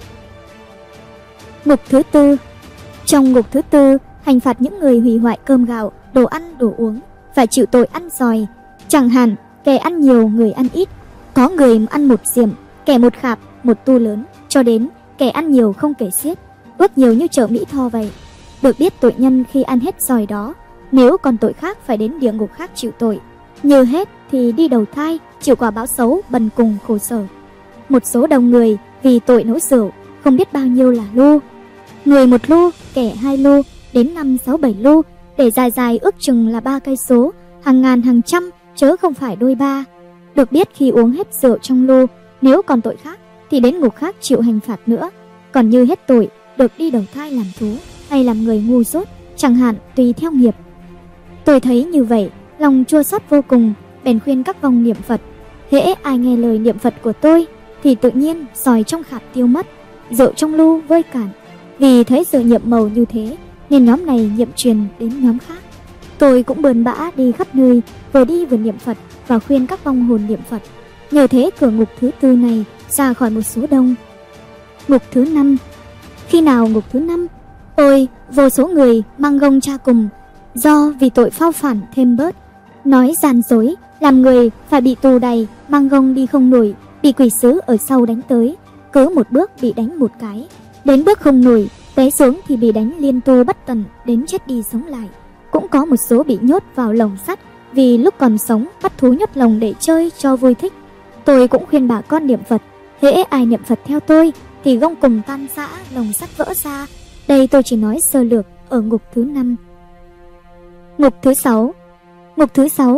Ngục thứ tư. Trong ngục thứ tư hành phạt những người hủy hoại cơm gạo, đồ ăn đồ uống, phải chịu tội ăn giòi. Chẳng hạn kẻ ăn nhiều người ăn ít, có người ăn một diệm, kẻ một khạp, một tu lớn, cho đến kẻ ăn nhiều không kể xiết, ước nhiều như chợ Mỹ Tho vậy. Được biết tội nhân khi ăn hết giòi đó, nếu còn tội khác phải đến địa ngục khác chịu tội. Như hết thì đi đầu thai, chịu quả báo xấu bần cùng khổ sở. Một số đông người vì tội nấu rượu, không biết bao nhiêu là lu. Người 1 lu, kẻ 2 lu, đến 5, 6, 7 lu, để dài dài ước chừng là 3 cây số, hàng ngàn hàng trăm, chớ không phải đôi 3. Được biết khi uống hết rượu trong lu, nếu còn tội khác thì đến ngục khác chịu hành phạt nữa. Còn như hết tội, được đi đầu thai làm thú hay làm người ngu dốt, chẳng hạn tùy theo nghiệp. Tôi thấy như vậy, lòng chua xót vô cùng, bèn khuyên các vong niệm Phật. Hễ ai nghe lời niệm Phật của tôi thì tự nhiên giòi trong khạp tiêu mất, rượu trong lu vơi cạn. Vì thấy sự nhiệm màu như thế nên nhóm này nhiệm truyền đến nhóm khác. Tôi cũng bươn bã đi khắp nơi, vừa đi vừa niệm Phật và khuyên các vong hồn niệm Phật. Nhờ thế cửa ngục thứ tư này ra khỏi một số đông. Ngục thứ 5. Khi nào ngục thứ 5, ôi vô số người mang gông tra cùng, do vì tội phao phản thêm bớt, nói gian dối, làm người phải bị tù đày, mang gông đi không nổi, bị quỷ sứ ở sau đánh tới, cứ một bước bị đánh một cái, đến bước không nổi, té xuống thì bị đánh liên tu bất tận đến chết đi sống lại. Cũng có một số bị nhốt vào lồng sắt vì lúc còn sống bắt thú nhốt lồng để chơi cho vui thích. Tôi cũng khuyên bà con niệm Phật, hễ ai niệm Phật theo tôi thì gông cùng tan rã, lồng sắt vỡ ra. Đây tôi chỉ nói sơ lược ở ngục thứ 5. Ngục thứ 6. Ngục thứ 6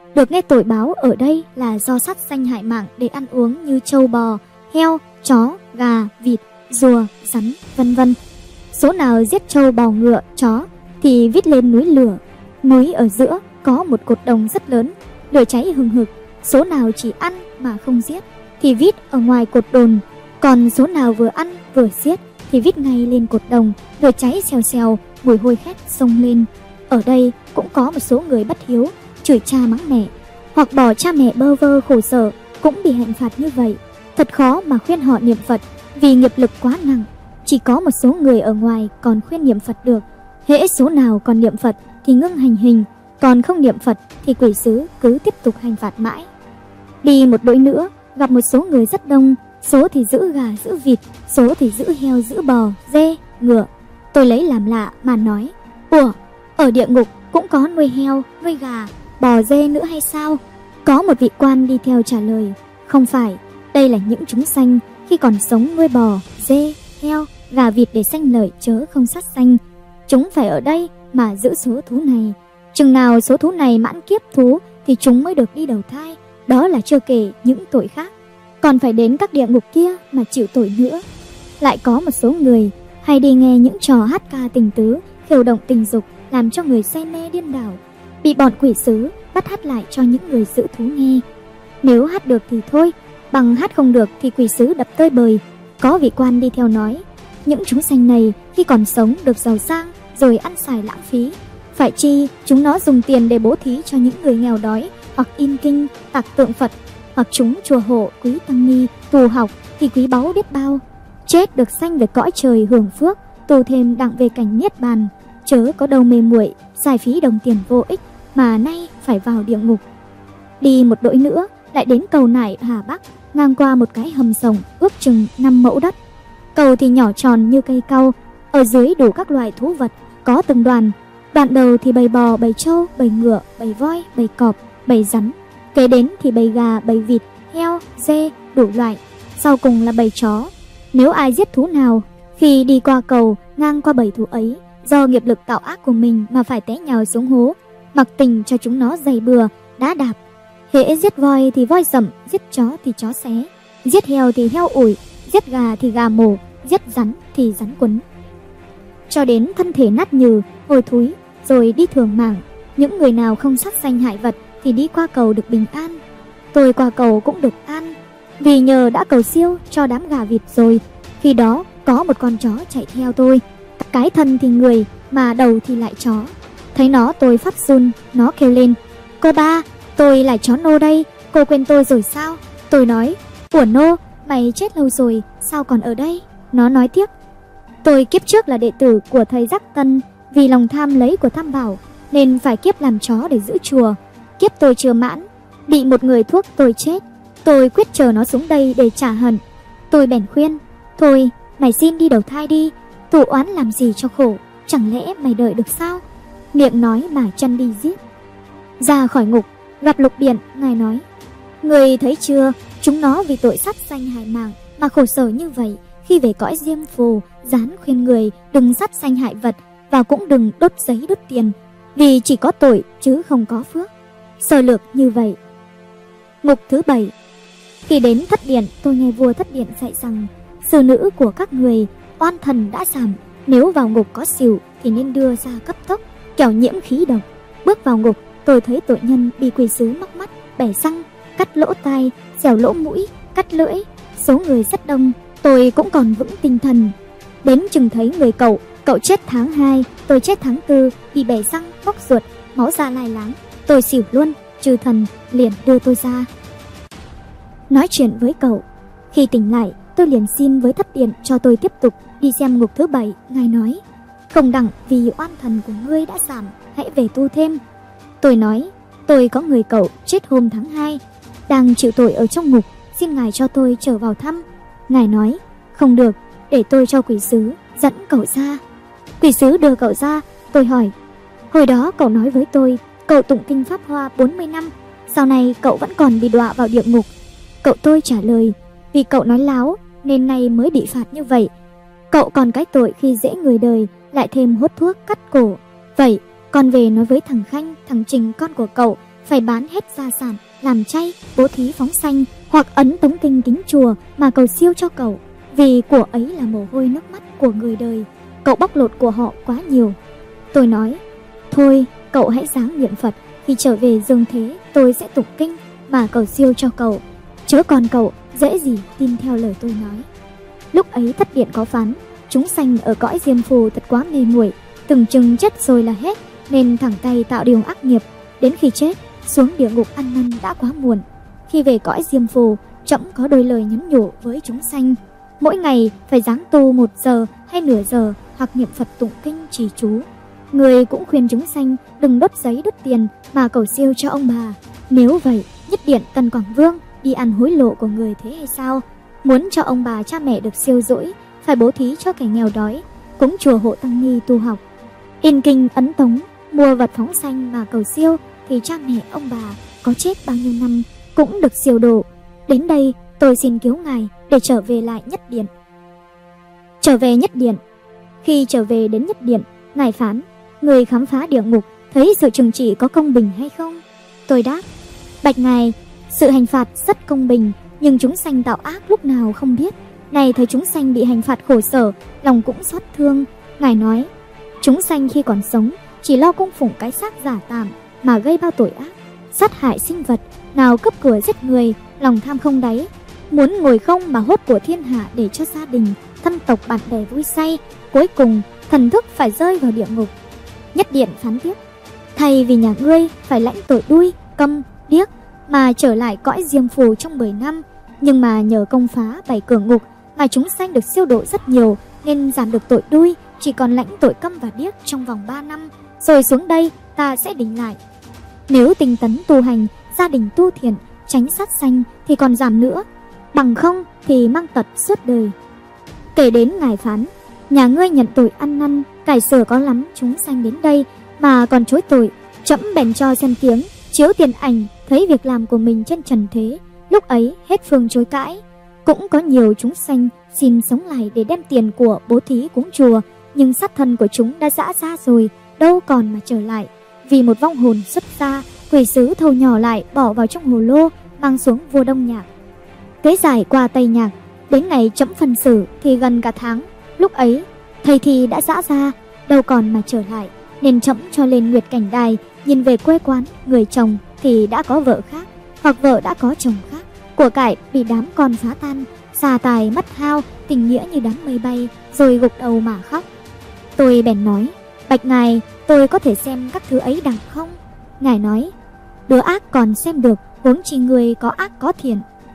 Được nghe tội báo ở đây là do sát sanh hại mạng để ăn uống như trâu bò, heo, chó, gà, vịt, rùa, rắn, vân vân. Số nào giết trâu bò ngựa, chó thì vít lên núi lửa. Núi ở giữa có một cột đồng rất lớn, lửa cháy hừng hực. Số nào chỉ ăn mà không giết thì vít ở ngoài cột đồn, còn số nào vừa ăn vừa giết thì vít ngay lên cột đồng, lửa cháy xèo xèo, mùi hôi khét xông lên. Ở đây cũng có một số người bất hiếu, chửi cha mắng mẹ, hoặc bỏ cha mẹ bơ vơ khổ sở, cũng bị hình phạt như vậy. Thật khó mà khuyên họ niệm Phật, vì nghiệp lực quá nặng. Chỉ có một số người ở ngoài còn khuyên niệm Phật được. Hễ số nào còn niệm Phật thì ngưng hành hình, còn không niệm Phật thì quỷ sứ cứ tiếp tục hành phạt mãi. Đi một đội nữa, gặp một số người rất đông, số thì giữ gà giữ vịt, số thì giữ heo giữ bò, dê, ngựa. Tôi lấy làm lạ mà nói: "Ủa, ở địa ngục cũng có nuôi heo, nuôi gà, bò dê nữa hay sao?" Có một vị quan đi theo trả lời: "Không phải, đây là những chúng sanh khi còn sống nuôi bò, dê, heo, gà vịt để sanh lợi chớ không sát sanh. Chúng phải ở đây mà giữ số thú này. Chừng nào số thú này mãn kiếp thú thì chúng mới được đi đầu thai. Đó là chưa kể những tội khác, còn phải đến các địa ngục kia mà chịu tội nữa." Lại có một số người hay đi nghe những trò hát ca tình tứ, khiêu động tình dục, làm cho người say mê điên đảo, bị bọn quỷ sứ bắt hát lại cho những người giữ thú nghe. Nếu hát được thì thôi, bằng hát không được thì quỷ sứ đập tơi bời. Có vị quan đi theo nói: "Những chúng sanh này khi còn sống được giàu sang rồi ăn xài lãng phí, phải chi chúng nó dùng tiền để bố thí cho những người nghèo đói, hoặc in kinh, tạc tượng Phật, hoặc chúng chùa hộ quý tăng ni, tu học thì quý báu biết bao. Chết được sanh về cõi trời hưởng phước, tu thêm đặng về cảnh niết bàn, chớ có đâu mê muội xài phí đồng tiền vô ích mà nay phải vào địa ngục." Đi một đội nữa, lại đến cầu Nải Hà Bắc, ngang qua một cái hầm rộng ước chừng 5 mẫu đất. Cầu thì nhỏ tròn như cây cau, ở dưới đủ các loại thú vật, có từng đoàn. Đoạn đầu thì bầy bò, bầy trâu, bầy ngựa, bầy voi, bầy cọp, bầy rắn. Kế đến thì bầy gà, bầy vịt, heo, dê, đủ loại. Sau cùng là bầy chó. Nếu ai giết thú nào, khi đi qua cầu ngang qua bầy thú ấy, do nghiệp lực tạo ác của mình mà phải té nhào xuống hố, mặc tình cho chúng nó giày bừa, đá đạp. Hễ giết voi thì voi dẫm, giết chó thì chó xé, giết heo thì heo ủi, giết gà thì gà mổ, giết rắn thì rắn quấn, cho đến thân thể nát nhừ, hôi thối, rồi đi thường mảng. Những người nào không sát sanh hại vật thì đi qua cầu được bình an. Tôi qua cầu cũng được an, vì nhờ đã cầu siêu cho đám gà vịt rồi. Khi đó có một con chó chạy theo tôi, cái thân thì người mà đầu thì lại chó. Thấy nó tôi phát run, nó kêu lên: "Cô ba, tôi là chó Nô đây, cô quên tôi rồi sao?" Tôi nói: "Ủa Nô, mày chết lâu rồi, sao còn ở đây?" Nó nói tiếp: "Tôi kiếp trước là đệ tử của thầy Giác Tân, vì lòng tham lấy của Tham Bảo nên phải kiếp làm chó để giữ chùa. Kiếp tôi chưa mãn, bị một người thuốc tôi chết. Tôi quyết chờ nó xuống đây để trả hận." Tôi bèn khuyên: "Thôi, mày xin đi đầu thai đi, tù oán làm gì cho khổ, chẳng lẽ mày đợi được sao?" Miệng nói mà chân đi giết. Ra khỏi ngục, gặp Lục Điện, ngài nói: "Người thấy chưa, chúng nó vì tội sát sanh hại mạng mà khổ sở như vậy. Khi về cõi Diêm Phù, gián khuyên người đừng sát sanh hại vật, và cũng đừng đốt giấy đốt tiền, vì chỉ có tội chứ không có phước." Sơ lược như vậy. Ngục thứ 7. Khi đến Thất Điện, tôi nghe vua Thất Điện dạy rằng xử nữ của các người oan thần đã giảm, nếu vào ngục có xỉu thì nên đưa ra cấp tốc, kẻo nhiễm khí độc. Bước vào ngục, tôi thấy tội nhân bị quỷ sứ móc mắt, bẻ răng, cắt lỗ tai, xẻo lỗ mũi, cắt lưỡi. Số người rất đông, tôi cũng còn vững tinh thần. Đến chừng thấy người cậu chết tháng 2, tôi chết tháng 4, bị bẻ răng, móc ruột, máu ra lai láng. Tôi xỉu luôn, chư thần liền đưa tôi ra nói chuyện với cậu. Khi tỉnh lại, tôi liền xin với Thất Điện cho tôi tiếp tục đi xem ngục thứ 7. Ngài nói: "Không đặng vì oan thần của ngươi đã giảm, hãy về tu thêm." Tôi nói: "Tôi có người cậu chết hôm tháng 2, đang chịu tội ở trong ngục, xin ngài cho tôi trở vào thăm." Ngài nói: "Không được, để tôi cho quỷ sứ dẫn cậu ra." Quỷ sứ đưa cậu ra. Tôi hỏi: "Hồi đó cậu nói với tôi cậu tụng kinh Pháp Hoa 40 năm, sau này cậu vẫn còn bị đọa vào địa ngục." Cậu tôi trả lời: "Vì cậu nói láo nên nay mới bị phạt như vậy. Cậu còn cái tội khi dễ người đời, lại thêm hút thuốc cắt cổ. Vậy con về nói với thằng Khanh, thằng Trình con của cậu phải bán hết gia sản, làm chay, bố thí phóng sanh hoặc ấn tống kinh kính chùa mà cầu siêu cho cậu. Vì của ấy là mồ hôi nước mắt của người đời, cậu bóc lột của họ quá nhiều. Tôi nói, thôi cậu hãy ráng niệm Phật, khi trở về dương thế tôi sẽ tụng kinh mà cầu siêu cho cậu, chớ còn cậu dễ gì tin theo lời tôi nói. Lúc ấy thất điện có phán, chúng sanh ở cõi diêm phù thật quá mê muội, tưởng chừng chết rồi là hết, nên thẳng tay tạo điều ác nghiệp, đến khi chết xuống địa ngục ăn năn đã quá muộn. Khi về cõi diêm phù, trẫm có đôi lời nhắn nhủ với chúng sanh, mỗi ngày phải giáng tu 1 giờ hay nửa giờ hoặc niệm Phật tụng kinh trì chú. Người cũng khuyên chúng sanh đừng đốt giấy đốt tiền mà cầu siêu cho ông bà. Nếu vậy, nhất điện Tần Quảng Vương đi ăn hối lộ của người thế hay sao? Muốn cho ông bà cha mẹ được siêu dỗi, phải bố thí cho kẻ nghèo đói, cúng chùa hộ tăng ni tu học, in kinh ấn tống, mua vật phóng sanh mà cầu siêu, thì cha mẹ ông bà có chết bao nhiêu năm cũng được siêu độ. Đến đây tôi xin cứu ngài để trở về lại nhất điện. Trở về nhất điện. Khi trở về đến nhất điện, ngài phán, người khám phá địa ngục thấy sự trừng trị có công bình hay không? Tôi đáp, bạch ngài, sự hành phạt rất công bình, nhưng chúng sanh tạo ác lúc nào không biết. Này thấy chúng sanh bị hành phạt khổ sở, lòng cũng xót thương. Ngài nói, chúng sanh khi còn sống chỉ lo cung phụng cái xác giả tạm mà gây bao tội ác, sát hại sinh vật, nào cướp cửa giết người, lòng tham không đáy, muốn ngồi không mà hốt của thiên hạ để cho gia đình, thân tộc bạn bè vui say, cuối cùng thần thức phải rơi vào địa ngục. Nhất điện phán tiếp, thay vì nhà ngươi phải lãnh tội đuôi, câm, điếc mà trở lại cõi diêm phù trong 10 năm, nhưng mà nhờ công phá 7 cửa ngục mà chúng sanh được siêu độ rất nhiều, nên giảm được tội đuôi, chỉ còn lãnh tội câm và điếc trong vòng 3 năm, rồi xuống đây ta sẽ đính lại. Nếu tinh tấn tu hành, gia đình tu thiện, tránh sát sanh thì còn giảm nữa, bằng không thì mang tật suốt đời. Kể đến ngài phán, nhà ngươi nhận tội ăn năn, cải sửa có lắm chúng sanh đến đây mà còn chối tội, trẫm bèn cho xem tiếng, chiếu tiền ảnh, thấy việc làm của mình trên trần thế, lúc ấy hết phương chối cãi. Cũng có nhiều chúng sanh xin sống lại để đem tiền của bố thí cúng chùa, nhưng sát thân của chúng đã giã ra rồi, đâu còn mà trở lại. Vì một vong hồn xuất ra, quỷ sứ thâu nhỏ lại bỏ vào trong hồ lô, mang xuống vua Đông Nhạc. Kế giải qua Tây Nhạc, đến ngày trẫm phân xử thì gần cả tháng. Lúc ấy thầy thì đã giã ra, đâu còn mà trở lại, nên trẫm cho lên Nguyệt Cảnh Đài, nhìn về quê quán, người chồng thì đã có vợ khác, hoặc vợ đã có chồng khác, của cải bị đám con phá tan, gia tài mất hao, tình nghĩa như đám mây bay, rồi gục đầu mà khóc. Tôi bèn nói, bạch ngài, tôi có thể xem các thứ ấy đặng không? Ngài nói, đứa ác còn xem được, huống chi người có ác có thiện.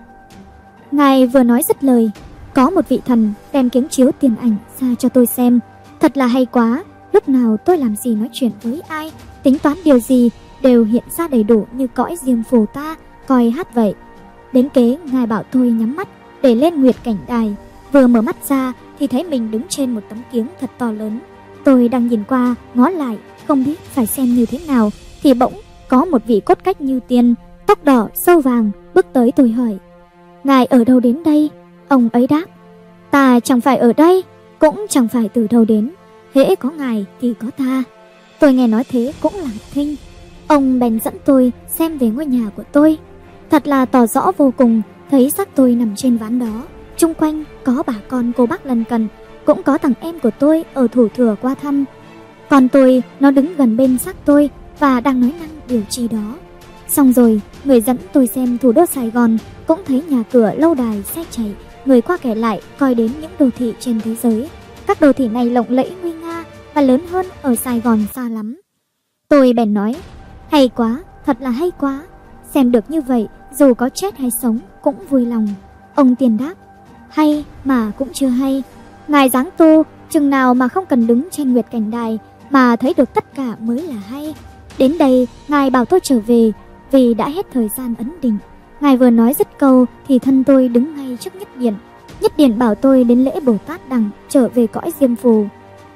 Ngài vừa nói dứt lời, có một vị thần đem kiếng chiếu tiền ảnh ra cho tôi xem. Thật là hay quá, lúc nào tôi làm gì, nói chuyện với ai, tính toán điều gì đều hiện ra đầy đủ như cõi diêm phù ta coi hát vậy. Đến kế ngài bảo tôi nhắm mắt để lên Nguyệt Cảnh Đài. Vừa mở mắt ra thì thấy mình đứng trên một tấm kiếng thật to lớn. Tôi đang nhìn qua ngó lại, không biết phải xem như thế nào, thì bỗng có một vị cốt cách như tiên, tóc đỏ sâu vàng bước tới. Tôi hỏi, ngài ở đâu đến đây? Ông ấy đáp, ta chẳng phải ở đây, cũng chẳng phải từ đâu đến, hễ có ngài thì có ta. Tôi nghe nói thế cũng lặng thinh. Ông bèn dẫn tôi xem về ngôi nhà của tôi. Thật là tỏ rõ vô cùng, thấy xác tôi nằm trên ván đó, chung quanh có bà con cô bác lân cận, cũng có thằng em của tôi ở thủ thừa qua thăm. Còn tôi, nó đứng gần bên xác tôi và đang nói năng điều chi đó. Xong rồi, người dẫn tôi xem thủ đô Sài Gòn, cũng thấy nhà cửa lâu đài xe chạy, người qua kẻ lại coi đến những đô thị trên thế giới. Các đô thị này lộng lẫy nguy nga và lớn hơn ở Sài Gòn xa lắm. Tôi bèn nói, hay quá, thật là hay quá. Xem được như vậy, dù có chết hay sống cũng vui lòng. Ông tiên đáp, hay mà cũng chưa hay. Ngài giáng tu, chừng nào mà không cần đứng trên Nguyệt Cảnh Đài mà thấy được tất cả mới là hay. Đến đây, ngài bảo tôi trở về, vì đã hết thời gian ấn định. Ngài vừa nói dứt câu thì thân tôi đứng ngay trước nhất điện. Nhất điện bảo tôi đến lễ Bồ Tát Đằng, trở về cõi diêm phù,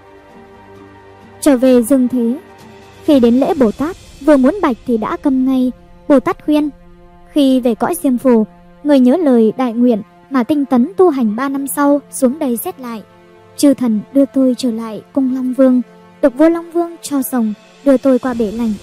trở về dương thế. Khi đến lễ Bồ Tát, vừa muốn bạch thì đã câm ngay. Bồ Tát khuyên, khi về cõi diêm phù, người nhớ lời đại nguyện mà tinh tấn tu hành 3 năm sau xuống đây xét lại. Chư thần đưa tôi trở lại cung Long Vương, được vua Long Vương cho rồng đưa tôi qua bể lành.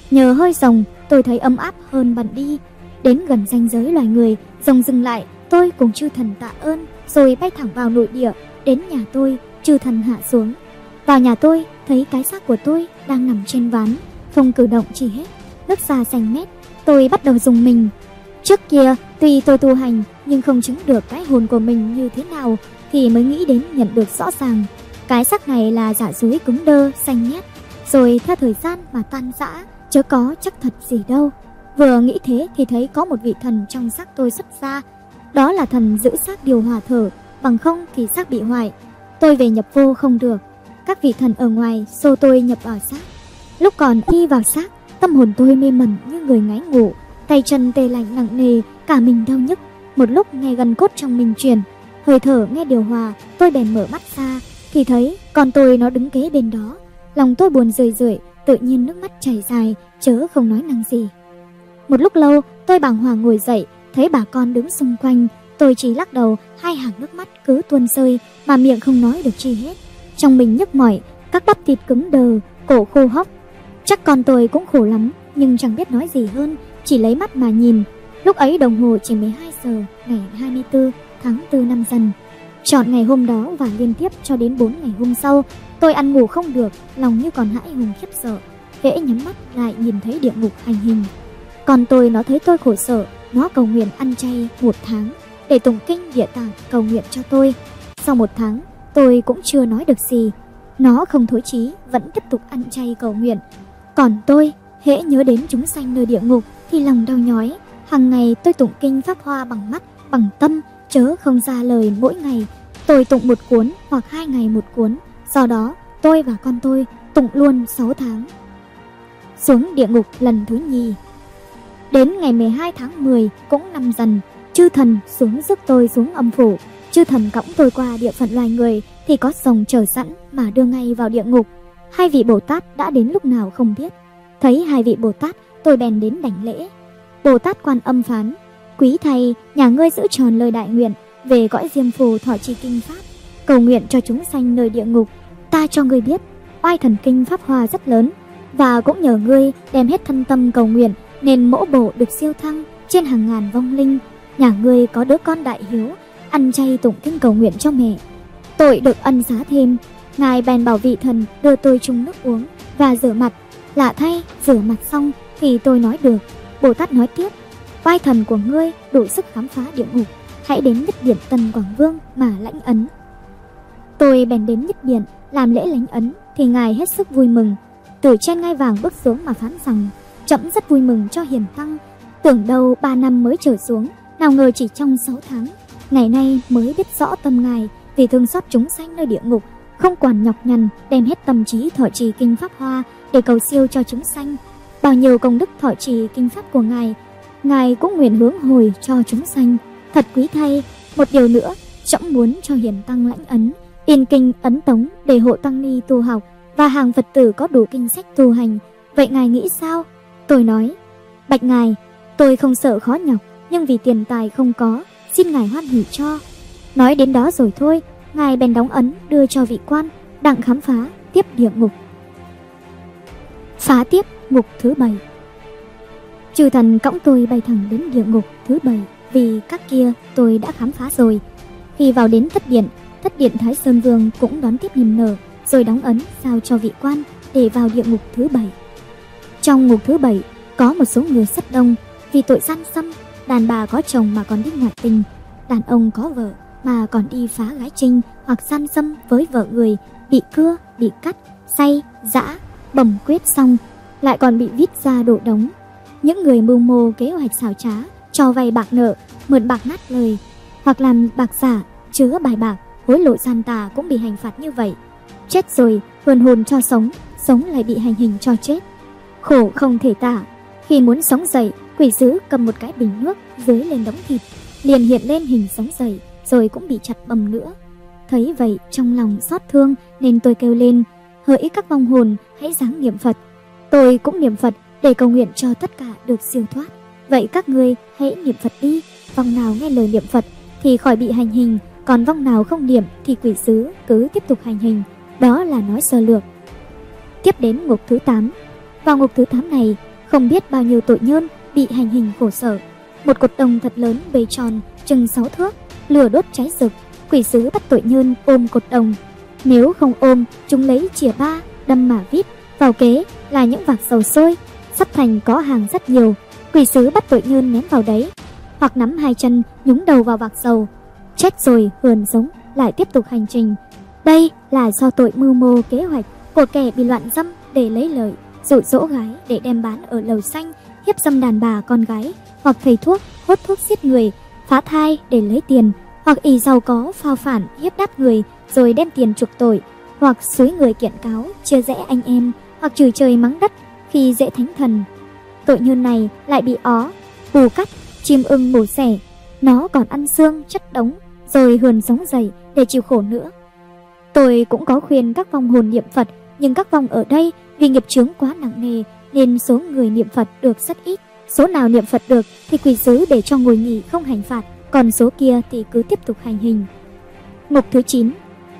Nhờ hơi rồng, tôi thấy ấm áp hơn bận đi. Đến gần ranh giới loài người, rồng dừng lại, tôi cùng chư thần tạ ơn, rồi bay thẳng vào nội địa. Đến nhà tôi, chư thần hạ xuống. Vào nhà tôi, thấy cái xác của tôi đang nằm trên ván, không cử động chi hết, nước da xanh mét. Tôi bắt đầu rùng mình. Trước kia, tuy tôi tu hành, nhưng không chứng được cái hồn của mình như thế nào, thì mới nghĩ đến nhận được rõ ràng. Cái xác này là giả dối cứng đơ, xanh nhét, rồi theo thời gian mà tan rã, chớ có chắc thật gì đâu. Vừa nghĩ thế thì thấy có một vị thần trong xác tôi xuất ra. Đó là thần giữ xác điều hòa thở, bằng không thì xác bị hoại. Tôi về nhập vô không được. Các vị thần ở ngoài xô tôi nhập vào xác. Lúc còn đi vào xác, tâm hồn tôi mê mẩn như người ngáy ngủ, tay chân tê lạnh nặng nề, cả mình đau nhức. Một lúc nghe gân cốt trong mình chuyển, hơi thở nghe điều hòa, tôi bèn mở mắt ra thì thấy con tôi nó đứng kế bên đó. Lòng tôi buồn rười rượi, tự nhiên nước mắt chảy dài, chớ không nói năng gì. Một lúc lâu, tôi bàng hoàng ngồi dậy, thấy bà con đứng xung quanh, tôi chỉ lắc đầu, hai hàng nước mắt cứ tuôn rơi mà miệng không nói được chi hết. Trong mình nhức mỏi, các bắp thịt cứng đờ, cổ khô hốc. Chắc con tôi cũng khổ lắm, nhưng chẳng biết nói gì hơn, chỉ lấy mắt mà nhìn. Lúc ấy đồng hồ chỉ 12 giờ ngày 24 tháng 4 năm Dần. Trọn ngày hôm đó và liên tiếp cho đến 4 ngày hôm sau, tôi ăn ngủ không được, lòng như còn hãi hùng khiếp sợ. Hễ nhắm mắt lại nhìn thấy địa ngục hành hình. Còn tôi nó thấy tôi khổ sở, nó cầu nguyện ăn chay 1 tháng để tụng kinh Địa Tạng cầu nguyện cho tôi. Sau 1 tháng, tôi cũng chưa nói được gì. Nó không thối chí, vẫn tiếp tục ăn chay cầu nguyện. Còn tôi, hễ nhớ đến chúng sanh nơi địa ngục thì lòng đau nhói. Hàng ngày tôi tụng kinh Pháp Hoa bằng mắt, bằng tâm, chớ không ra lời. Mỗi ngày tôi tụng 1 cuốn hoặc 2 ngày 1 cuốn. Do đó tôi và con tôi tụng luôn 6 tháng. Xuống địa ngục lần thứ nhì. Đến ngày 12 tháng 10 cũng năm Dần, chư thần xuống rước tôi xuống âm phủ. Chư thần cõng tôi qua địa phận loài người thì có rồng chờ sẵn mà đưa ngay vào địa ngục. 2 vị Bồ Tát đã đến lúc nào không biết. Thấy 2 vị Bồ Tát, tôi bèn đến đảnh lễ. Bồ Tát Quan Âm phán: Quý thầy, nhà ngươi giữ tròn lời đại nguyện, về cõi Diêm Phù thọ trì kinh pháp, cầu nguyện cho chúng sanh nơi địa ngục. Ta cho ngươi biết, oai thần kinh Pháp Hoa rất lớn, và cũng nhờ ngươi đem hết thân tâm cầu nguyện nên mỗ bộ được siêu thăng trên hàng ngàn vong linh. Nhà ngươi có đứa con đại hiếu, ăn chay tụng kinh cầu nguyện cho mẹ. Tội được ân xá thêm, ngài bèn bảo vị thần đưa tôi chung nước uống và rửa mặt. Lạ thay, rửa mặt xong thì tôi nói được. Bồ Tát nói tiếp: Vai thần của ngươi đủ sức khám phá địa ngục, hãy đến Nhất Điện Tần Quảng Vương mà lãnh ấn. Tôi bèn đến Nhất Điện làm lễ lãnh ấn thì ngài hết sức vui mừng, từ trên ngai vàng bước xuống mà phán rằng: Trẫm rất vui mừng cho hiền tăng, tưởng đâu 3 năm mới trở xuống, nào ngờ chỉ trong 6 tháng. Ngày nay mới biết rõ tâm ngài, vì thương xót chúng sanh nơi địa ngục, không quản nhọc nhằn, đem hết tâm trí thọ trì kinh Pháp Hoa để cầu siêu cho chúng sanh. Bao nhiêu công đức thọ trì kinh pháp của ngài, ngài cũng nguyện hướng hồi cho chúng sanh. Thật quý thay. Một điều nữa, trẫm muốn cho hiền tăng lãnh ấn, in kinh ấn tống để hộ tăng ni tu học, và hàng Phật tử có đủ kinh sách tu hành. Vậy ngài nghĩ sao? Tôi nói: Bạch ngài, tôi không sợ khó nhọc, nhưng vì tiền tài không có, xin ngài hoan hỷ cho. Nói đến đó rồi thôi, ngài bèn đóng ấn đưa cho vị quan, đặng khám phá tiếp địa ngục. Phá tiếp ngục thứ 7. Chư thần cõng tôi bay thẳng đến địa ngục thứ 7, vì các kia tôi đã khám phá rồi. Khi vào đến Thất Điện Thái Sơn Vương cũng đón tiếp niềm nở, rồi đóng ấn giao cho vị quan để vào địa ngục thứ 7. Trong ngục thứ 7 có một số người rất đông, vì tội gian xâm. Đàn bà có chồng mà còn đi ngoại tình, đàn ông có vợ mà còn đi phá gái trinh hoặc gian xâm với vợ người, bị cưa, bị cắt, say, dã, bầm quyết xong lại còn bị vít ra đổ đống. Những người mưu mô kế hoạch xảo trá, cho vay bạc nợ, mượn bạc nát lời, hoặc làm bạc giả, chứa bài bạc, hối lộ gian tà cũng bị hành phạt như vậy. Chết rồi vườn hồn cho sống, sống lại bị hành hình cho chết, khổ không thể tả. Khi muốn sống dậy, quỷ dữ cầm một cái bình nước dưới lên đống thịt, liền hiện lên hình sống dậy, rồi cũng bị chặt bầm nữa. Thấy vậy trong lòng xót thương nên tôi kêu lên: Hỡi các vong hồn, hãy ráng niệm Phật. Tôi cũng niệm Phật để cầu nguyện cho tất cả được siêu thoát. Vậy các ngươi hãy niệm Phật đi. Vong nào nghe lời niệm Phật thì khỏi bị hành hình, còn vong nào không niệm thì quỷ dữ cứ tiếp tục hành hình. Đó là nói sơ lược. Tiếp đến ngục thứ 8. Vào ngục thứ 8 này không biết bao nhiêu tội nhân bị hành hình khổ sở. Một cột đồng thật lớn bề tròn chừng 6 thước, lửa đốt cháy rực. Quỷ sứ bắt tội nhân ôm cột đồng, nếu không ôm, chúng lấy chìa ba đâm mà vít. Vào kế là những vạc dầu sôi, sắp thành có hàng rất nhiều. Quỷ sứ bắt tội nhân ném vào đấy, hoặc nắm hai chân nhúng đầu vào vạc dầu. Chết rồi hườn sống lại tiếp tục hành trình. Đây là do tội mưu mô kế hoạch của kẻ bị loạn dâm để lấy lợi, dụ dỗ gái để đem bán ở lầu xanh, hiếp dâm đàn bà con gái, hoặc thầy thuốc hốt thuốc giết người, phá thai để lấy tiền, hoặc ỷ giàu có phao phản hiếp đáp người rồi đem tiền chuộc tội, hoặc xúi người kiện cáo chia rẽ anh em, hoặc chửi trời mắng đất khi dễ thánh thần. Tội nhân này lại bị ó, bù cắt, chim ưng mổ xẻ, nó còn ăn xương chất đống rồi hườn sống dậy để chịu khổ nữa. Tôi cũng có khuyên các vong hồn niệm Phật, nhưng các vong ở đây vì nghiệp chướng quá nặng nề nên số người niệm Phật được rất ít. Số nào niệm Phật được thì quỷ sứ để cho ngồi nghỉ không hành phạt, còn số kia thì cứ tiếp tục hành hình. Mục thứ 9.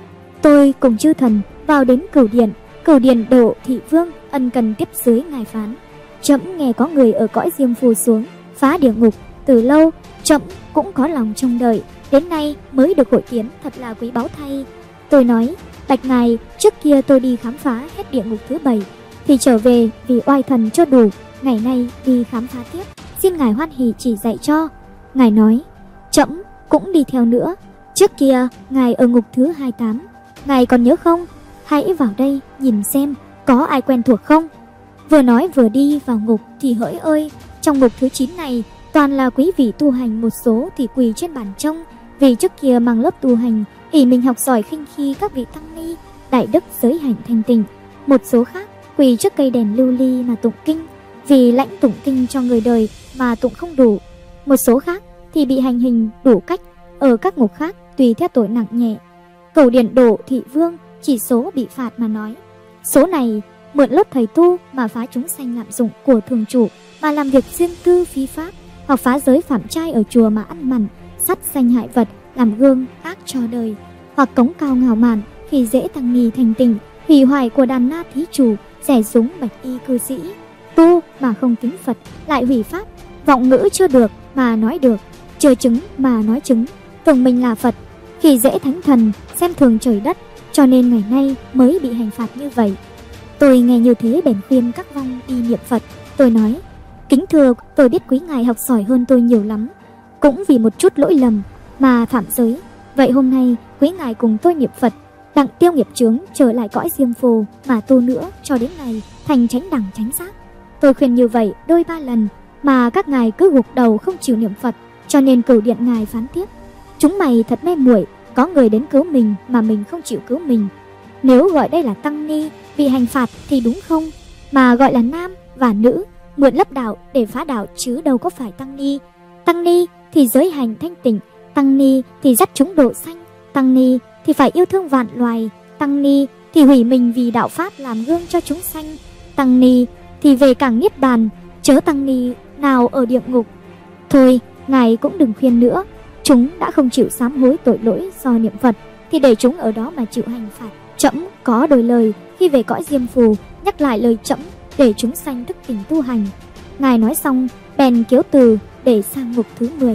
Tôi cùng chư thần vào đến Cửu Điện Độ Thị Vương ân cần tiếp dưới ngài phán: Trẫm nghe có người ở cõi Diêm Phù xuống phá địa ngục, từ lâu trẫm cũng có lòng trông đợi, đến nay mới được hội kiến, thật là quý báu thay. Tôi nói: Bạch ngài, trước kia tôi đi khám phá hết địa ngục thứ 7 thì trở về vì oai thần cho đủ, ngày nay đi khám phá tiếp, xin ngài hoan hỷ chỉ dạy cho. Ngài nói: Trẫm cũng đi theo nữa. Trước kia ngài ở ngục thứ 28, ngài còn nhớ không? Hãy vào đây nhìn xem có ai quen thuộc không. Vừa nói vừa đi vào ngục thì hỡi ơi, trong ngục thứ 9 này toàn là quý vị tu hành, một số thì quỳ trên bàn trông vì trước kia mang lớp tu hành ỷ mình học giỏi khinh khi các vị tăng ni đại đức giới hạnh thanh tịnh. Một số khác quỳ trước cây đèn lưu ly mà tụng kinh vì lãnh tụng kinh cho người đời mà tụng không đủ. Một số khác thì bị hành hình đủ cách ở các ngục khác tùy theo tội nặng nhẹ. Cửu Điện Độ Thị Vương chỉ số bị phạt mà nói: Số này mượn lớp thầy tu mà phá chúng sanh lạm dụng của thường chủ mà làm việc riêng tư phi pháp, hoặc phá giới phạm trai ở chùa mà ăn mặn, sát sanh hại vật, làm gương ác cho đời, hoặc cống cao ngạo mạn khi dễ tăng ni thành tình, hủy hoại của đàn na thí chủ, rẻ súng bạch y cư sĩ, tu mà không kính Phật lại hủy pháp, vọng ngữ chưa được mà nói được, chưa chứng mà nói chứng, tưởng mình là Phật, khi dễ thánh thần, xem thường trời đất, cho nên ngày nay mới bị hành phạt như vậy. Tôi nghe như thế bèn khuyên các vong đi niệm Phật. Tôi nói: Kính thưa, tôi biết quý ngài học giỏi hơn tôi nhiều lắm, cũng vì một chút lỗi lầm mà phạm giới. Vậy hôm nay quý ngài cùng tôi niệm Phật, đặng tiêu nghiệp chướng, trở lại cõi Diêm Phù mà tu nữa cho đến ngày thành chánh đẳng chánh giác. Tôi khuyên như vậy đôi ba lần mà các ngài cứ gục đầu không chịu niệm Phật, cho nên Cửu Điện ngài phán tiếp: Chúng mày thật mê muội, có người đến cứu mình mà mình không chịu cứu mình. Nếu gọi đây là tăng ni bị hành phạt thì đúng không? Mà gọi là nam và nữ mượn lấp đạo để phá đạo chứ đâu có phải tăng ni. Tăng ni thì giới hành thanh tịnh, tăng ni thì dắt chúng độ sanh, tăng ni thì phải yêu thương vạn loài, tăng ni thì hủy mình vì đạo pháp làm gương cho chúng sanh, tăng ni thì về cảng niết bàn, chớ tăng ni nào ở địa ngục. Thôi, ngài cũng đừng khuyên nữa, chúng đã không chịu sám hối tội lỗi do niệm Phật thì để chúng ở đó mà chịu hành phạt. Trẫm có đôi lời khi về cõi Diêm Phù nhắc lại lời trẫm để chúng sanh thức tỉnh tu hành. Ngài nói xong bèn kiếu từ để sang ngục thứ 10.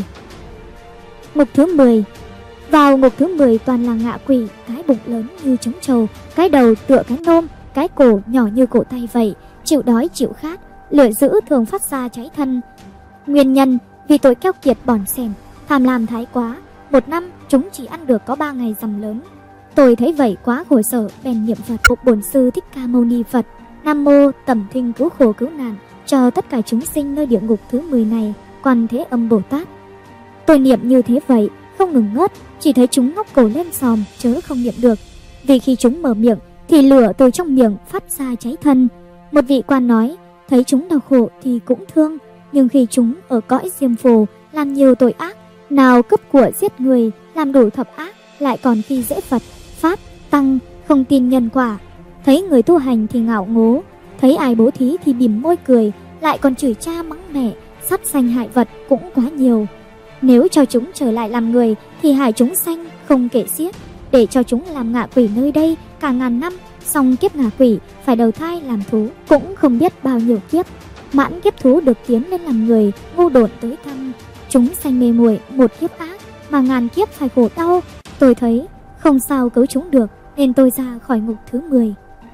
Ngục thứ 10. Vào ngục thứ 10 toàn là ngạ quỷ, cái bụng lớn như trống trầu, cái đầu tựa cái nôm, cái cổ nhỏ như cổ tay vậy, chịu đói chịu khát, lửa dữ thường phát ra cháy thân. Nguyên nhân vì tội keo kiệt bỏn xẻn, tham lam thái quá, một năm chúng chỉ ăn được có 3 ngày rằm lớn. Tôi thấy vậy quá khổ sở bèn niệm Phật phục Bổn Sư Thích Ca Mâu Ni Phật, Nam mô Tẩm Thinh Cứu Khổ Cứu Nạn cho tất cả chúng sinh nơi địa ngục thứ 10 này, Quan Thế Âm Bồ Tát. Tôi niệm như thế vậy không ngừng ngớt, chỉ thấy chúng ngóc cổ lên xòm chớ không niệm được, vì khi chúng mở miệng thì lửa từ trong miệng phát ra cháy thân. Một vị quan nói thấy chúng đau khổ thì cũng thương, nhưng khi chúng ở cõi Diêm Phù làm nhiều tội ác, nào cướp của giết người, làm đủ thập ác, lại còn khi dễ Phật, Pháp, Tăng, không tin nhân quả. Thấy người tu hành thì ngạo ngố, thấy ai bố thí thì bỉm môi cười, lại còn chửi cha mắng mẹ, sát sanh hại vật cũng quá nhiều. Nếu cho chúng trở lại làm người thì hại chúng sanh không kể xiết, để cho chúng làm ngạ quỷ nơi đây cả ngàn năm, xong kiếp ngạ quỷ phải đầu thai làm thú cũng không biết bao nhiêu kiếp. Mãn kiếp thú được tiến lên làm người ngu độn tới thăm, chúng sanh mê muội một kiếp ác mà ngàn kiếp phải khổ đau. Tôi thấy không sao cứu chúng được nên tôi ra khỏi ngục thứ 10.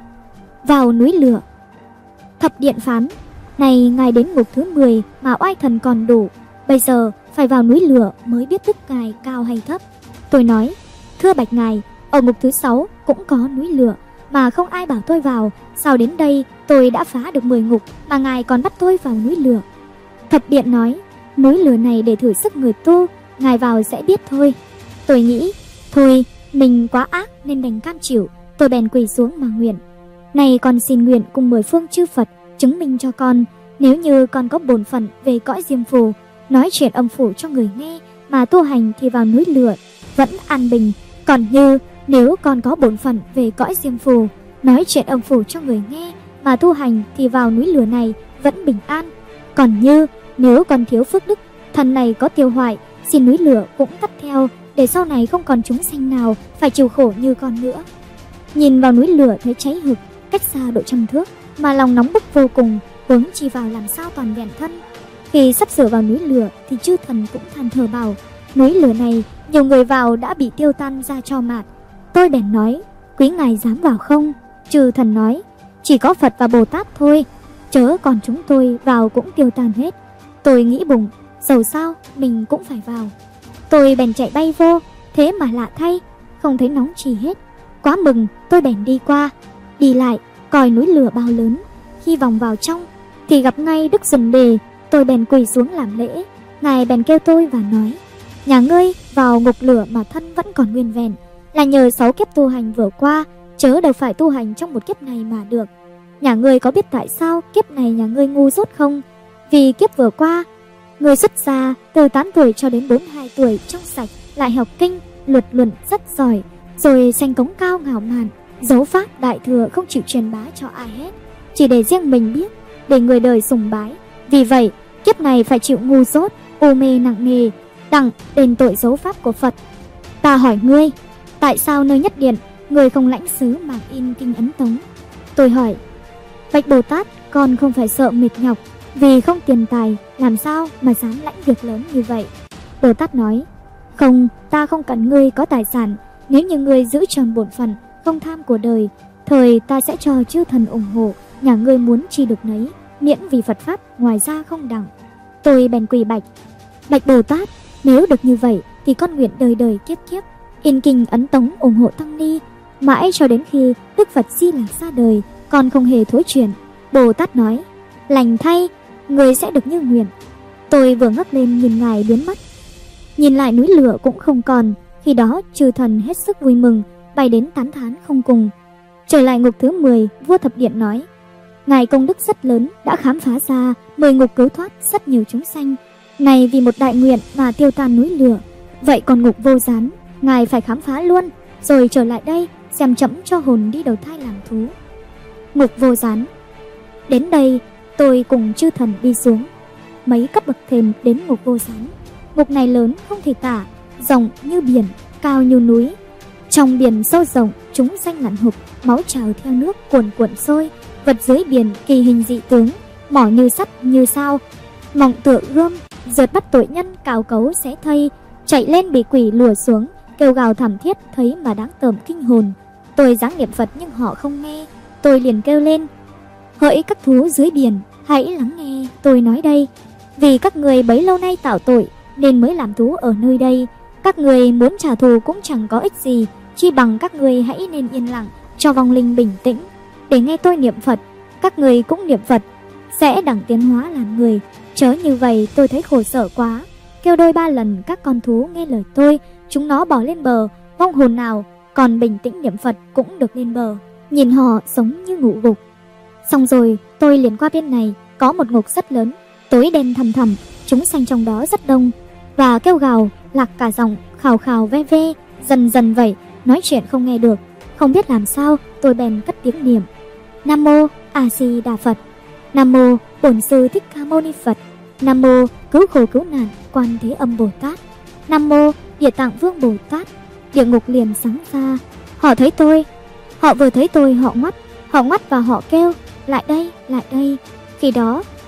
Vào núi lửa. Thập điện phán: này ngài đến ngục thứ 10 mà oai thần còn đủ, bây giờ phải vào núi lửa mới biết đức ngài cao hay thấp. Tôi nói: thưa bạch ngài, ở ngục thứ 6 cũng có núi lửa mà không ai bảo tôi vào, sao đến đây tôi đã phá được 10 ngục mà ngài còn bắt tôi vào núi lửa? Thập điện nói: núi lửa này để thử sức người tu, ngài vào sẽ biết thôi. Tôi nghĩ thôi, mình quá ác nên đành cam chịu. Tôi bèn quỳ xuống mà nguyện: này con xin nguyện cùng 10 phương chư Phật chứng minh cho con, nếu như con có bổn phận về cõi diêm phù, nói chuyện âm phủ cho người nghe mà tu hành thì vào núi lửa vẫn an bình. Còn như nếu con có bổn phận về cõi diêm phù, nói chuyện âm phủ cho người nghe mà tu hành thì vào núi lửa này vẫn bình an. Còn như nếu con thiếu phước đức, thân này có tiêu hoại, xin núi lửa cũng tắt theo, để sau này không còn chúng sanh nào phải chịu khổ như con nữa. Nhìn vào núi lửa thấy cháy hực, cách xa độ 100 thước mà lòng nóng bức vô cùng, huống chi vào làm sao toàn vẹn thân. Khi sắp sửa vào núi lửa thì chư thần cũng than thở bảo: núi lửa này nhiều người vào đã bị tiêu tan ra cho mạt. Tôi bèn nói: quý ngài dám vào không? Chư thần nói: chỉ có Phật và Bồ Tát thôi, chớ còn chúng tôi vào cũng tiêu tan hết. Tôi nghĩ bụng, dầu sao mình cũng phải vào. Tôi bèn chạy bay vô, thế mà lạ thay, không thấy nóng chi hết. Quá mừng, tôi bèn đi qua, đi lại, coi núi lửa bao lớn. Khi vòng vào trong thì gặp ngay Đức Dần Đề. Tôi bèn quỳ xuống làm lễ. Ngài bèn kêu tôi và nói: nhà ngươi vào ngục lửa mà thân vẫn còn nguyên vẹn, là nhờ 6 kiếp tu hành vừa qua, chớ đâu phải tu hành trong một kiếp này mà được. Nhà ngươi có biết tại sao kiếp này nhà ngươi ngu dốt không? Vì kiếp vừa qua, người xuất gia từ 8 tuổi cho đến 42 tuổi trong sạch, lại học kinh, luật luận rất giỏi, rồi sanh cống cao ngạo mạn, dấu pháp đại thừa không chịu truyền bá cho ai hết, chỉ để riêng mình biết, để người đời sùng bái. Vì vậy, kiếp này phải chịu ngu dốt, u mê nặng nề, đặng đền tội dấu pháp của Phật. Ta hỏi ngươi, tại sao nơi nhất điện người không lãnh sứ mà in kinh ấn tống? Tôi hỏi: bạch Bồ Tát, con không phải sợ mệt nhọc, vì không tiền tài, làm sao mà dám lãnh việc lớn như vậy? Bồ Tát nói: không, ta không cần ngươi có tài sản, nếu như ngươi giữ tròn bổn phận, không tham của đời, thời ta sẽ cho chư thần ủng hộ, nhà ngươi muốn chi được nấy, miễn vì Phật pháp, ngoài ra không đặng. Tôi bèn quỳ bạch: bạch Bồ Tát, nếu được như vậy thì con nguyện đời đời kiếp kiếp in kinh ấn tống ủng hộ tăng ni, mãi cho đến khi Đức Phật Di Lạc ra đời, con không hề thối chuyển. Bồ Tát nói: lành thay, người sẽ được như nguyện. Tôi vừa ngước lên nhìn ngài biến mất, nhìn lại núi lửa cũng không còn. Khi đó chư thần hết sức vui mừng, bay đến tán thán không cùng. Trở lại ngục thứ 10, vua Thập Điện nói: ngài công đức rất lớn, đã khám phá ra 10 ngục cứu thoát rất nhiều chúng sanh. Này vì một đại nguyện mà tiêu tan núi lửa, vậy còn ngục Vô Gián, ngài phải khám phá luôn, rồi trở lại đây xem chẫm cho hồn đi đầu thai làm thú. Ngục Vô Gián. Đến đây tôi cùng chư thần đi xuống mấy cấp bậc thềm đến ngục Vô Gián. Ngục này lớn không thể tả, rộng như biển, cao như núi. Trong biển sâu rộng, chúng sanh lặn hụp, máu trào theo nước cuồn cuộn sôi. Vật dưới biển kỳ hình dị tướng, mỏ như sắt như sao, mỏng tựa gươm, rượt bắt tội nhân cào cấu xé thây, chạy lên bị quỷ lùa xuống, kêu gào thảm thiết thấy mà đáng tởm kinh hồn. Tôi giáng niệm Phật nhưng họ không nghe. Tôi liền kêu lên: hỡi các thú dưới biển, hãy lắng nghe tôi nói đây. Vì các người bấy lâu nay tạo tội nên mới làm thú ở nơi đây. Các người muốn trả thù cũng chẳng có ích gì, chi bằng các người hãy nên yên lặng, cho vong linh bình tĩnh, để nghe tôi niệm Phật. Các người cũng niệm Phật, sẽ đẳng tiến hóa làm người. Chớ như vậy tôi thấy khổ sở quá. Kêu đôi 3 lần các con thú nghe lời tôi, chúng nó bỏ lên bờ. Vong hồn nào còn bình tĩnh niệm Phật cũng được lên bờ. Nhìn họ sống như ngủ gục. Xong rồi tôi liền qua bên này, có một ngục rất lớn, tối đen thầm thầm, chúng sanh trong đó rất đông, và kêu gào lạc cả giọng, khào khào ve ve, dần dần vậy, nói chuyện không nghe được. Không biết làm sao, tôi bèn cất tiếng niệm: Nam mô A Di Đà Phật, Nam mô Bổn Sư Thích Ca Mâu Ni Phật, Nam mô Cứu Khổ Cứu Nạn Quan Thế Âm Bồ Tát, Nam mô Địa Tạng Vương Bồ Tát. Địa ngục liền sáng ra. Họ thấy tôi, họ vừa thấy tôi họ ngoắt và họ kêu: lại đây, lại đây. Khi đó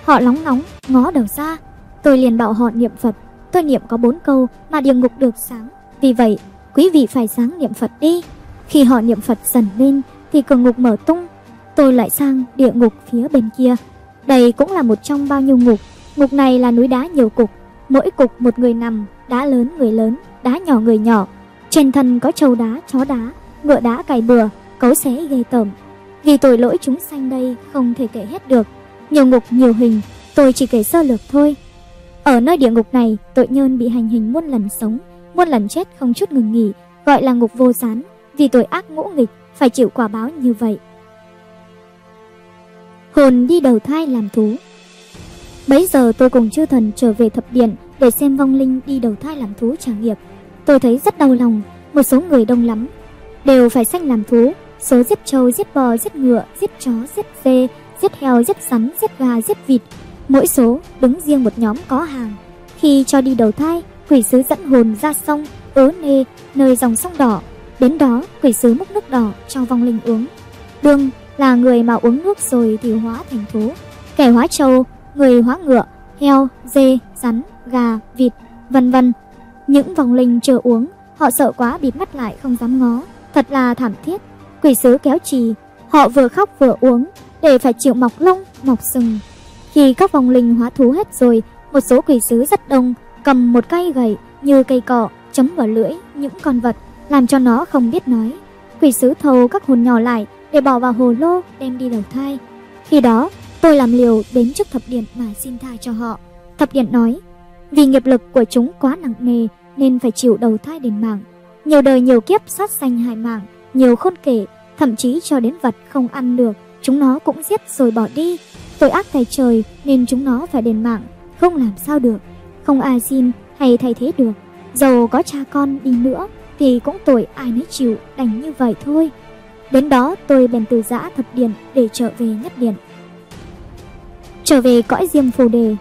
Họ lóng ngóng ngó đầu ra. Tôi liền bảo họ niệm Phật. Tôi niệm có 4 câu mà địa ngục được sáng. Vì vậy quý vị phải sáng niệm Phật đi. Khi họ niệm Phật dần lên thì cửa ngục mở tung. Tôi lại sang địa ngục phía bên kia. Đây cũng là một trong bao nhiêu ngục. Ngục này là núi đá nhiều cục, mỗi cục một người nằm, đá lớn người lớn, đá nhỏ người nhỏ. Trên thân có trâu đá, chó đá, ngựa đá cày bừa, cấu xé ghê tởm. Vì tội lỗi chúng sanh đây không thể kể hết được. Nhiều ngục nhiều hình, tôi chỉ kể sơ lược thôi. Ở nơi địa ngục này, tội nhân bị hành hình muôn lần sống, muôn lần chết không chút ngừng nghỉ, gọi là ngục vô gián. Vì tội ác ngỗ nghịch phải chịu quả báo như vậy. Hồn đi đầu thai làm thú. Bấy giờ tôi cùng chư thần trở về thập điện để xem vong linh đi đầu thai làm thú trả nghiệp. Tôi thấy rất đau lòng, một số người đông lắm, đều phải sanh làm thú. Số giết trâu, giết bò, giết ngựa, giết chó, giết dê, giết heo, giết rắn, giết gà, giết vịt. Mỗi số đứng riêng một nhóm có hàng. Khi cho đi đầu thai, quỷ sứ dẫn hồn ra sông Ớ Nê, nơi dòng sông đỏ. Đến đó quỷ sứ múc nước đỏ cho vong linh uống. Đương là người mà uống nước rồi thì hóa thành thú. Kẻ hóa trâu, người hóa ngựa, heo, dê, rắn, gà, vịt, vân vân. Những vong linh chưa uống, họ sợ quá bịt mắt lại không dám ngó. Thật là thảm thiết. Quỷ sứ kéo chì, họ vừa khóc vừa uống để phải chịu mọc lông, mọc sừng. Khi các vong linh hóa thú hết rồi, một số quỷ sứ rất đông, cầm một cây gậy như cây cọ chấm vào lưỡi những con vật, làm cho nó không biết nói. Quỷ sứ thâu các hồn nhỏ lại để bỏ vào hồ lô đem đi đầu thai. Khi đó tôi làm liều đến trước thập điện mà xin tha cho họ. Thập điện nói, vì nghiệp lực của chúng quá nặng nề nên phải chịu đầu thai đền mạng. Nhiều đời nhiều kiếp sát sanh hại mạng, nhiều khôn kể, thậm chí cho đến vật không ăn được chúng nó cũng giết rồi bỏ đi. Tội ác thầy trời nên chúng nó phải đền mạng, không làm sao được, không ai xin hay thay thế được. Dầu có cha con đi nữa thì cũng tội ai nấy chịu, đành như vậy thôi. Đến đó tôi bèn từ giã thập điện để trở về nhất điện. Trở về cõi Diêm Phù Đề.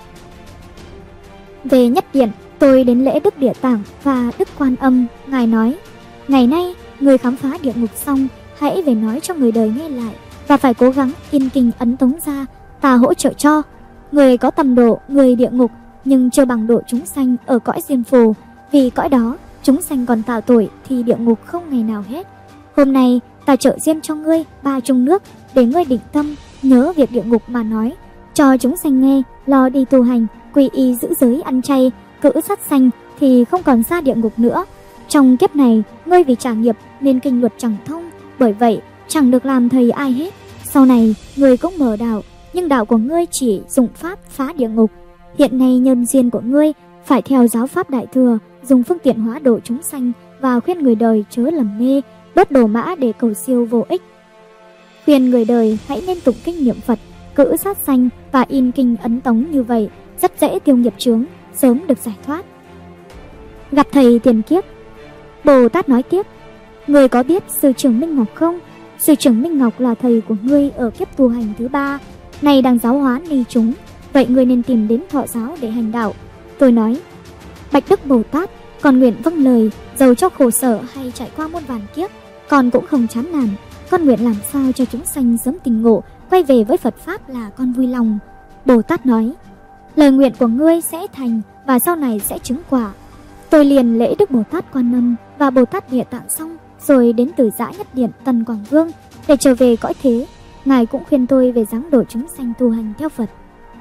Về nhất điện, tôi đến lễ Đức Địa Tạng và Đức Quan Âm. Ngài nói, ngày nay người khám phá địa ngục xong, hãy về nói cho người đời nghe lại, và phải cố gắng in kinh ấn tống ra, ta hỗ trợ cho. Người có tầm độ người địa ngục, nhưng chưa bằng độ chúng sanh ở cõi Diêm Phù. Vì cõi đó chúng sanh còn tạo tội thì địa ngục không ngày nào hết. Hôm nay ta trợ duyên cho ngươi 3 chung nước để ngươi định tâm, nhớ việc địa ngục mà nói, cho chúng sanh nghe, lo đi tu hành, quy y giữ giới ăn chay, cữ sát sanh thì không còn ra địa ngục nữa. Trong kiếp này ngươi vì trả nghiệp nên kinh luật chẳng thông, bởi vậy chẳng được làm thầy ai hết. Sau này ngươi cũng mở đạo, nhưng đạo của ngươi chỉ dụng pháp phá địa ngục. Hiện nay nhân duyên của ngươi phải theo giáo pháp đại thừa, dùng phương tiện hóa độ chúng sanh và khuyên người đời chớ lầm mê, đốt đồ mã để cầu siêu vô ích. Khuyên người đời hãy nên tụng kinh niệm Phật, cữ sát sanh và in kinh ấn tống, như vậy rất dễ tiêu nghiệp chướng, sớm được giải thoát. Gặp thầy tiền kiếp. Bồ Tát nói tiếp, người có biết sư trưởng Minh Ngọc không? Sư trưởng Minh Ngọc là thầy của ngươi ở kiếp tu hành thứ 3, này đang giáo hóa ni chúng, vậy ngươi nên tìm đến Thọ giáo để hành đạo. Tôi nói, bạch Đức Bồ Tát, con nguyện vâng lời, dầu cho khổ sở hay trải qua muôn vàn kiếp, con cũng không chán nản. Con nguyện làm sao cho chúng sanh sớm tỉnh ngộ, quay về với Phật pháp là con vui lòng. Bồ Tát nói, lời nguyện của ngươi sẽ thành và sau này sẽ chứng quả. Tôi liền lễ Đức Bồ Tát Quan Âm và Bồ Tát Địa Tạng xong, rồi đến từ giã nhất điện Tần Quảng Vương để trở về cõi thế. Ngài cũng khuyên tôi về dáng độ chúng sanh tu hành theo Phật.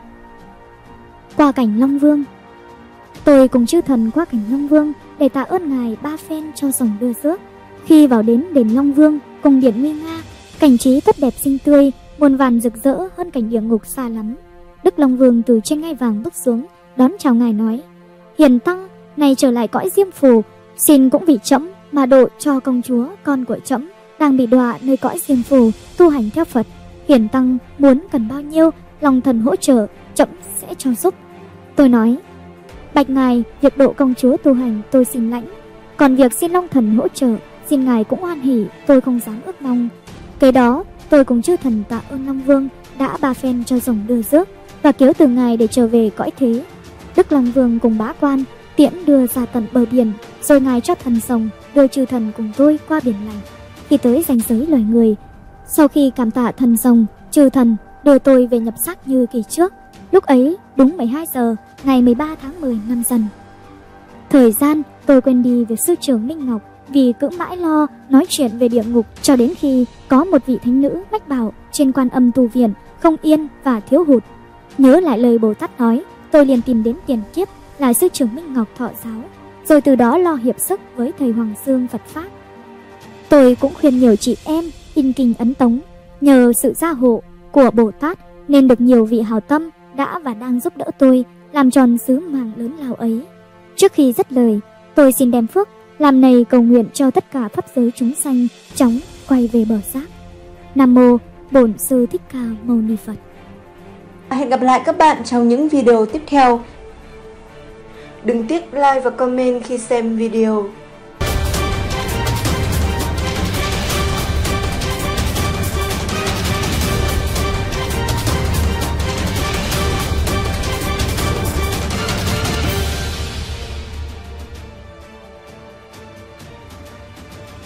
Qua cảnh Long Vương. Tôi cùng chư thần qua cảnh Long Vương để tạ ơn Ngài 3 phen cho rồng đưa rước. Khi vào đến đền Long Vương, cung điện nguy nga, cảnh trí tốt đẹp xinh tươi, muôn vàn rực rỡ hơn cảnh địa ngục xa lắm. Đức Long Vương từ trên ngai vàng bước xuống, đón chào Ngài nói, hiền tăng, này trở lại cõi Diêm Phù, xin cũng vì trẫm mà độ cho công chúa con của trẫm đang bị đọa nơi cõi Diêm Phù tu hành theo Phật. Hiền tăng muốn cần bao nhiêu, lòng thần hỗ trợ, trẫm sẽ cho giúp. Tôi nói, bạch Ngài, việc độ công chúa tu hành tôi xin lãnh, còn việc xin Long thần hỗ trợ, xin Ngài cũng hoan hỉ, tôi không dám ước mong. Kế đó tôi cùng chư thần tạ ơn Long Vương đã 3 phen cho rồng đưa rước và cứu từ Ngài để trở về cõi thế. Đức Long Vương cùng bá quan tiễn đưa ra tận bờ biển, rồi Ngài cho thần rồng đưa chư thần cùng tôi qua biển lành. Khi tới ranh giới loài người, sau khi cảm tạ thần rồng, chư thần đưa tôi về nhập xác như kỳ trước. Lúc ấy đúng 12 giờ ngày 13 tháng 10 năm Dần. Thời gian tôi quên đi việc sư trưởng Minh Ngọc vì cứ mãi lo nói chuyện về địa ngục, cho đến khi có một vị thánh nữ mách bảo trên Quan Âm tu viện không yên và thiếu hụt. Nhớ lại lời Bồ Tát nói, tôi liền tìm đến tiền kiếp là sư trưởng Minh Ngọc thọ giáo, rồi từ đó lo hiệp sức với thầy Hoàng Dương Phật Pháp. Tôi cũng khuyên nhiều chị em in kinh ấn tống, nhờ sự gia hộ của Bồ Tát nên được nhiều vị hảo tâm đã và đang giúp đỡ tôi làm tròn sứ mạng lớn lao ấy. Trước khi dứt lời, tôi xin đem phước làm này cầu nguyện cho tất cả pháp giới chúng sanh chóng quay về bờ giác. Nam mô Bổn Sư Thích Ca Mâu Ni Phật. Hẹn gặp lại các bạn trong những video tiếp theo. Đừng tiếc like và comment khi xem video.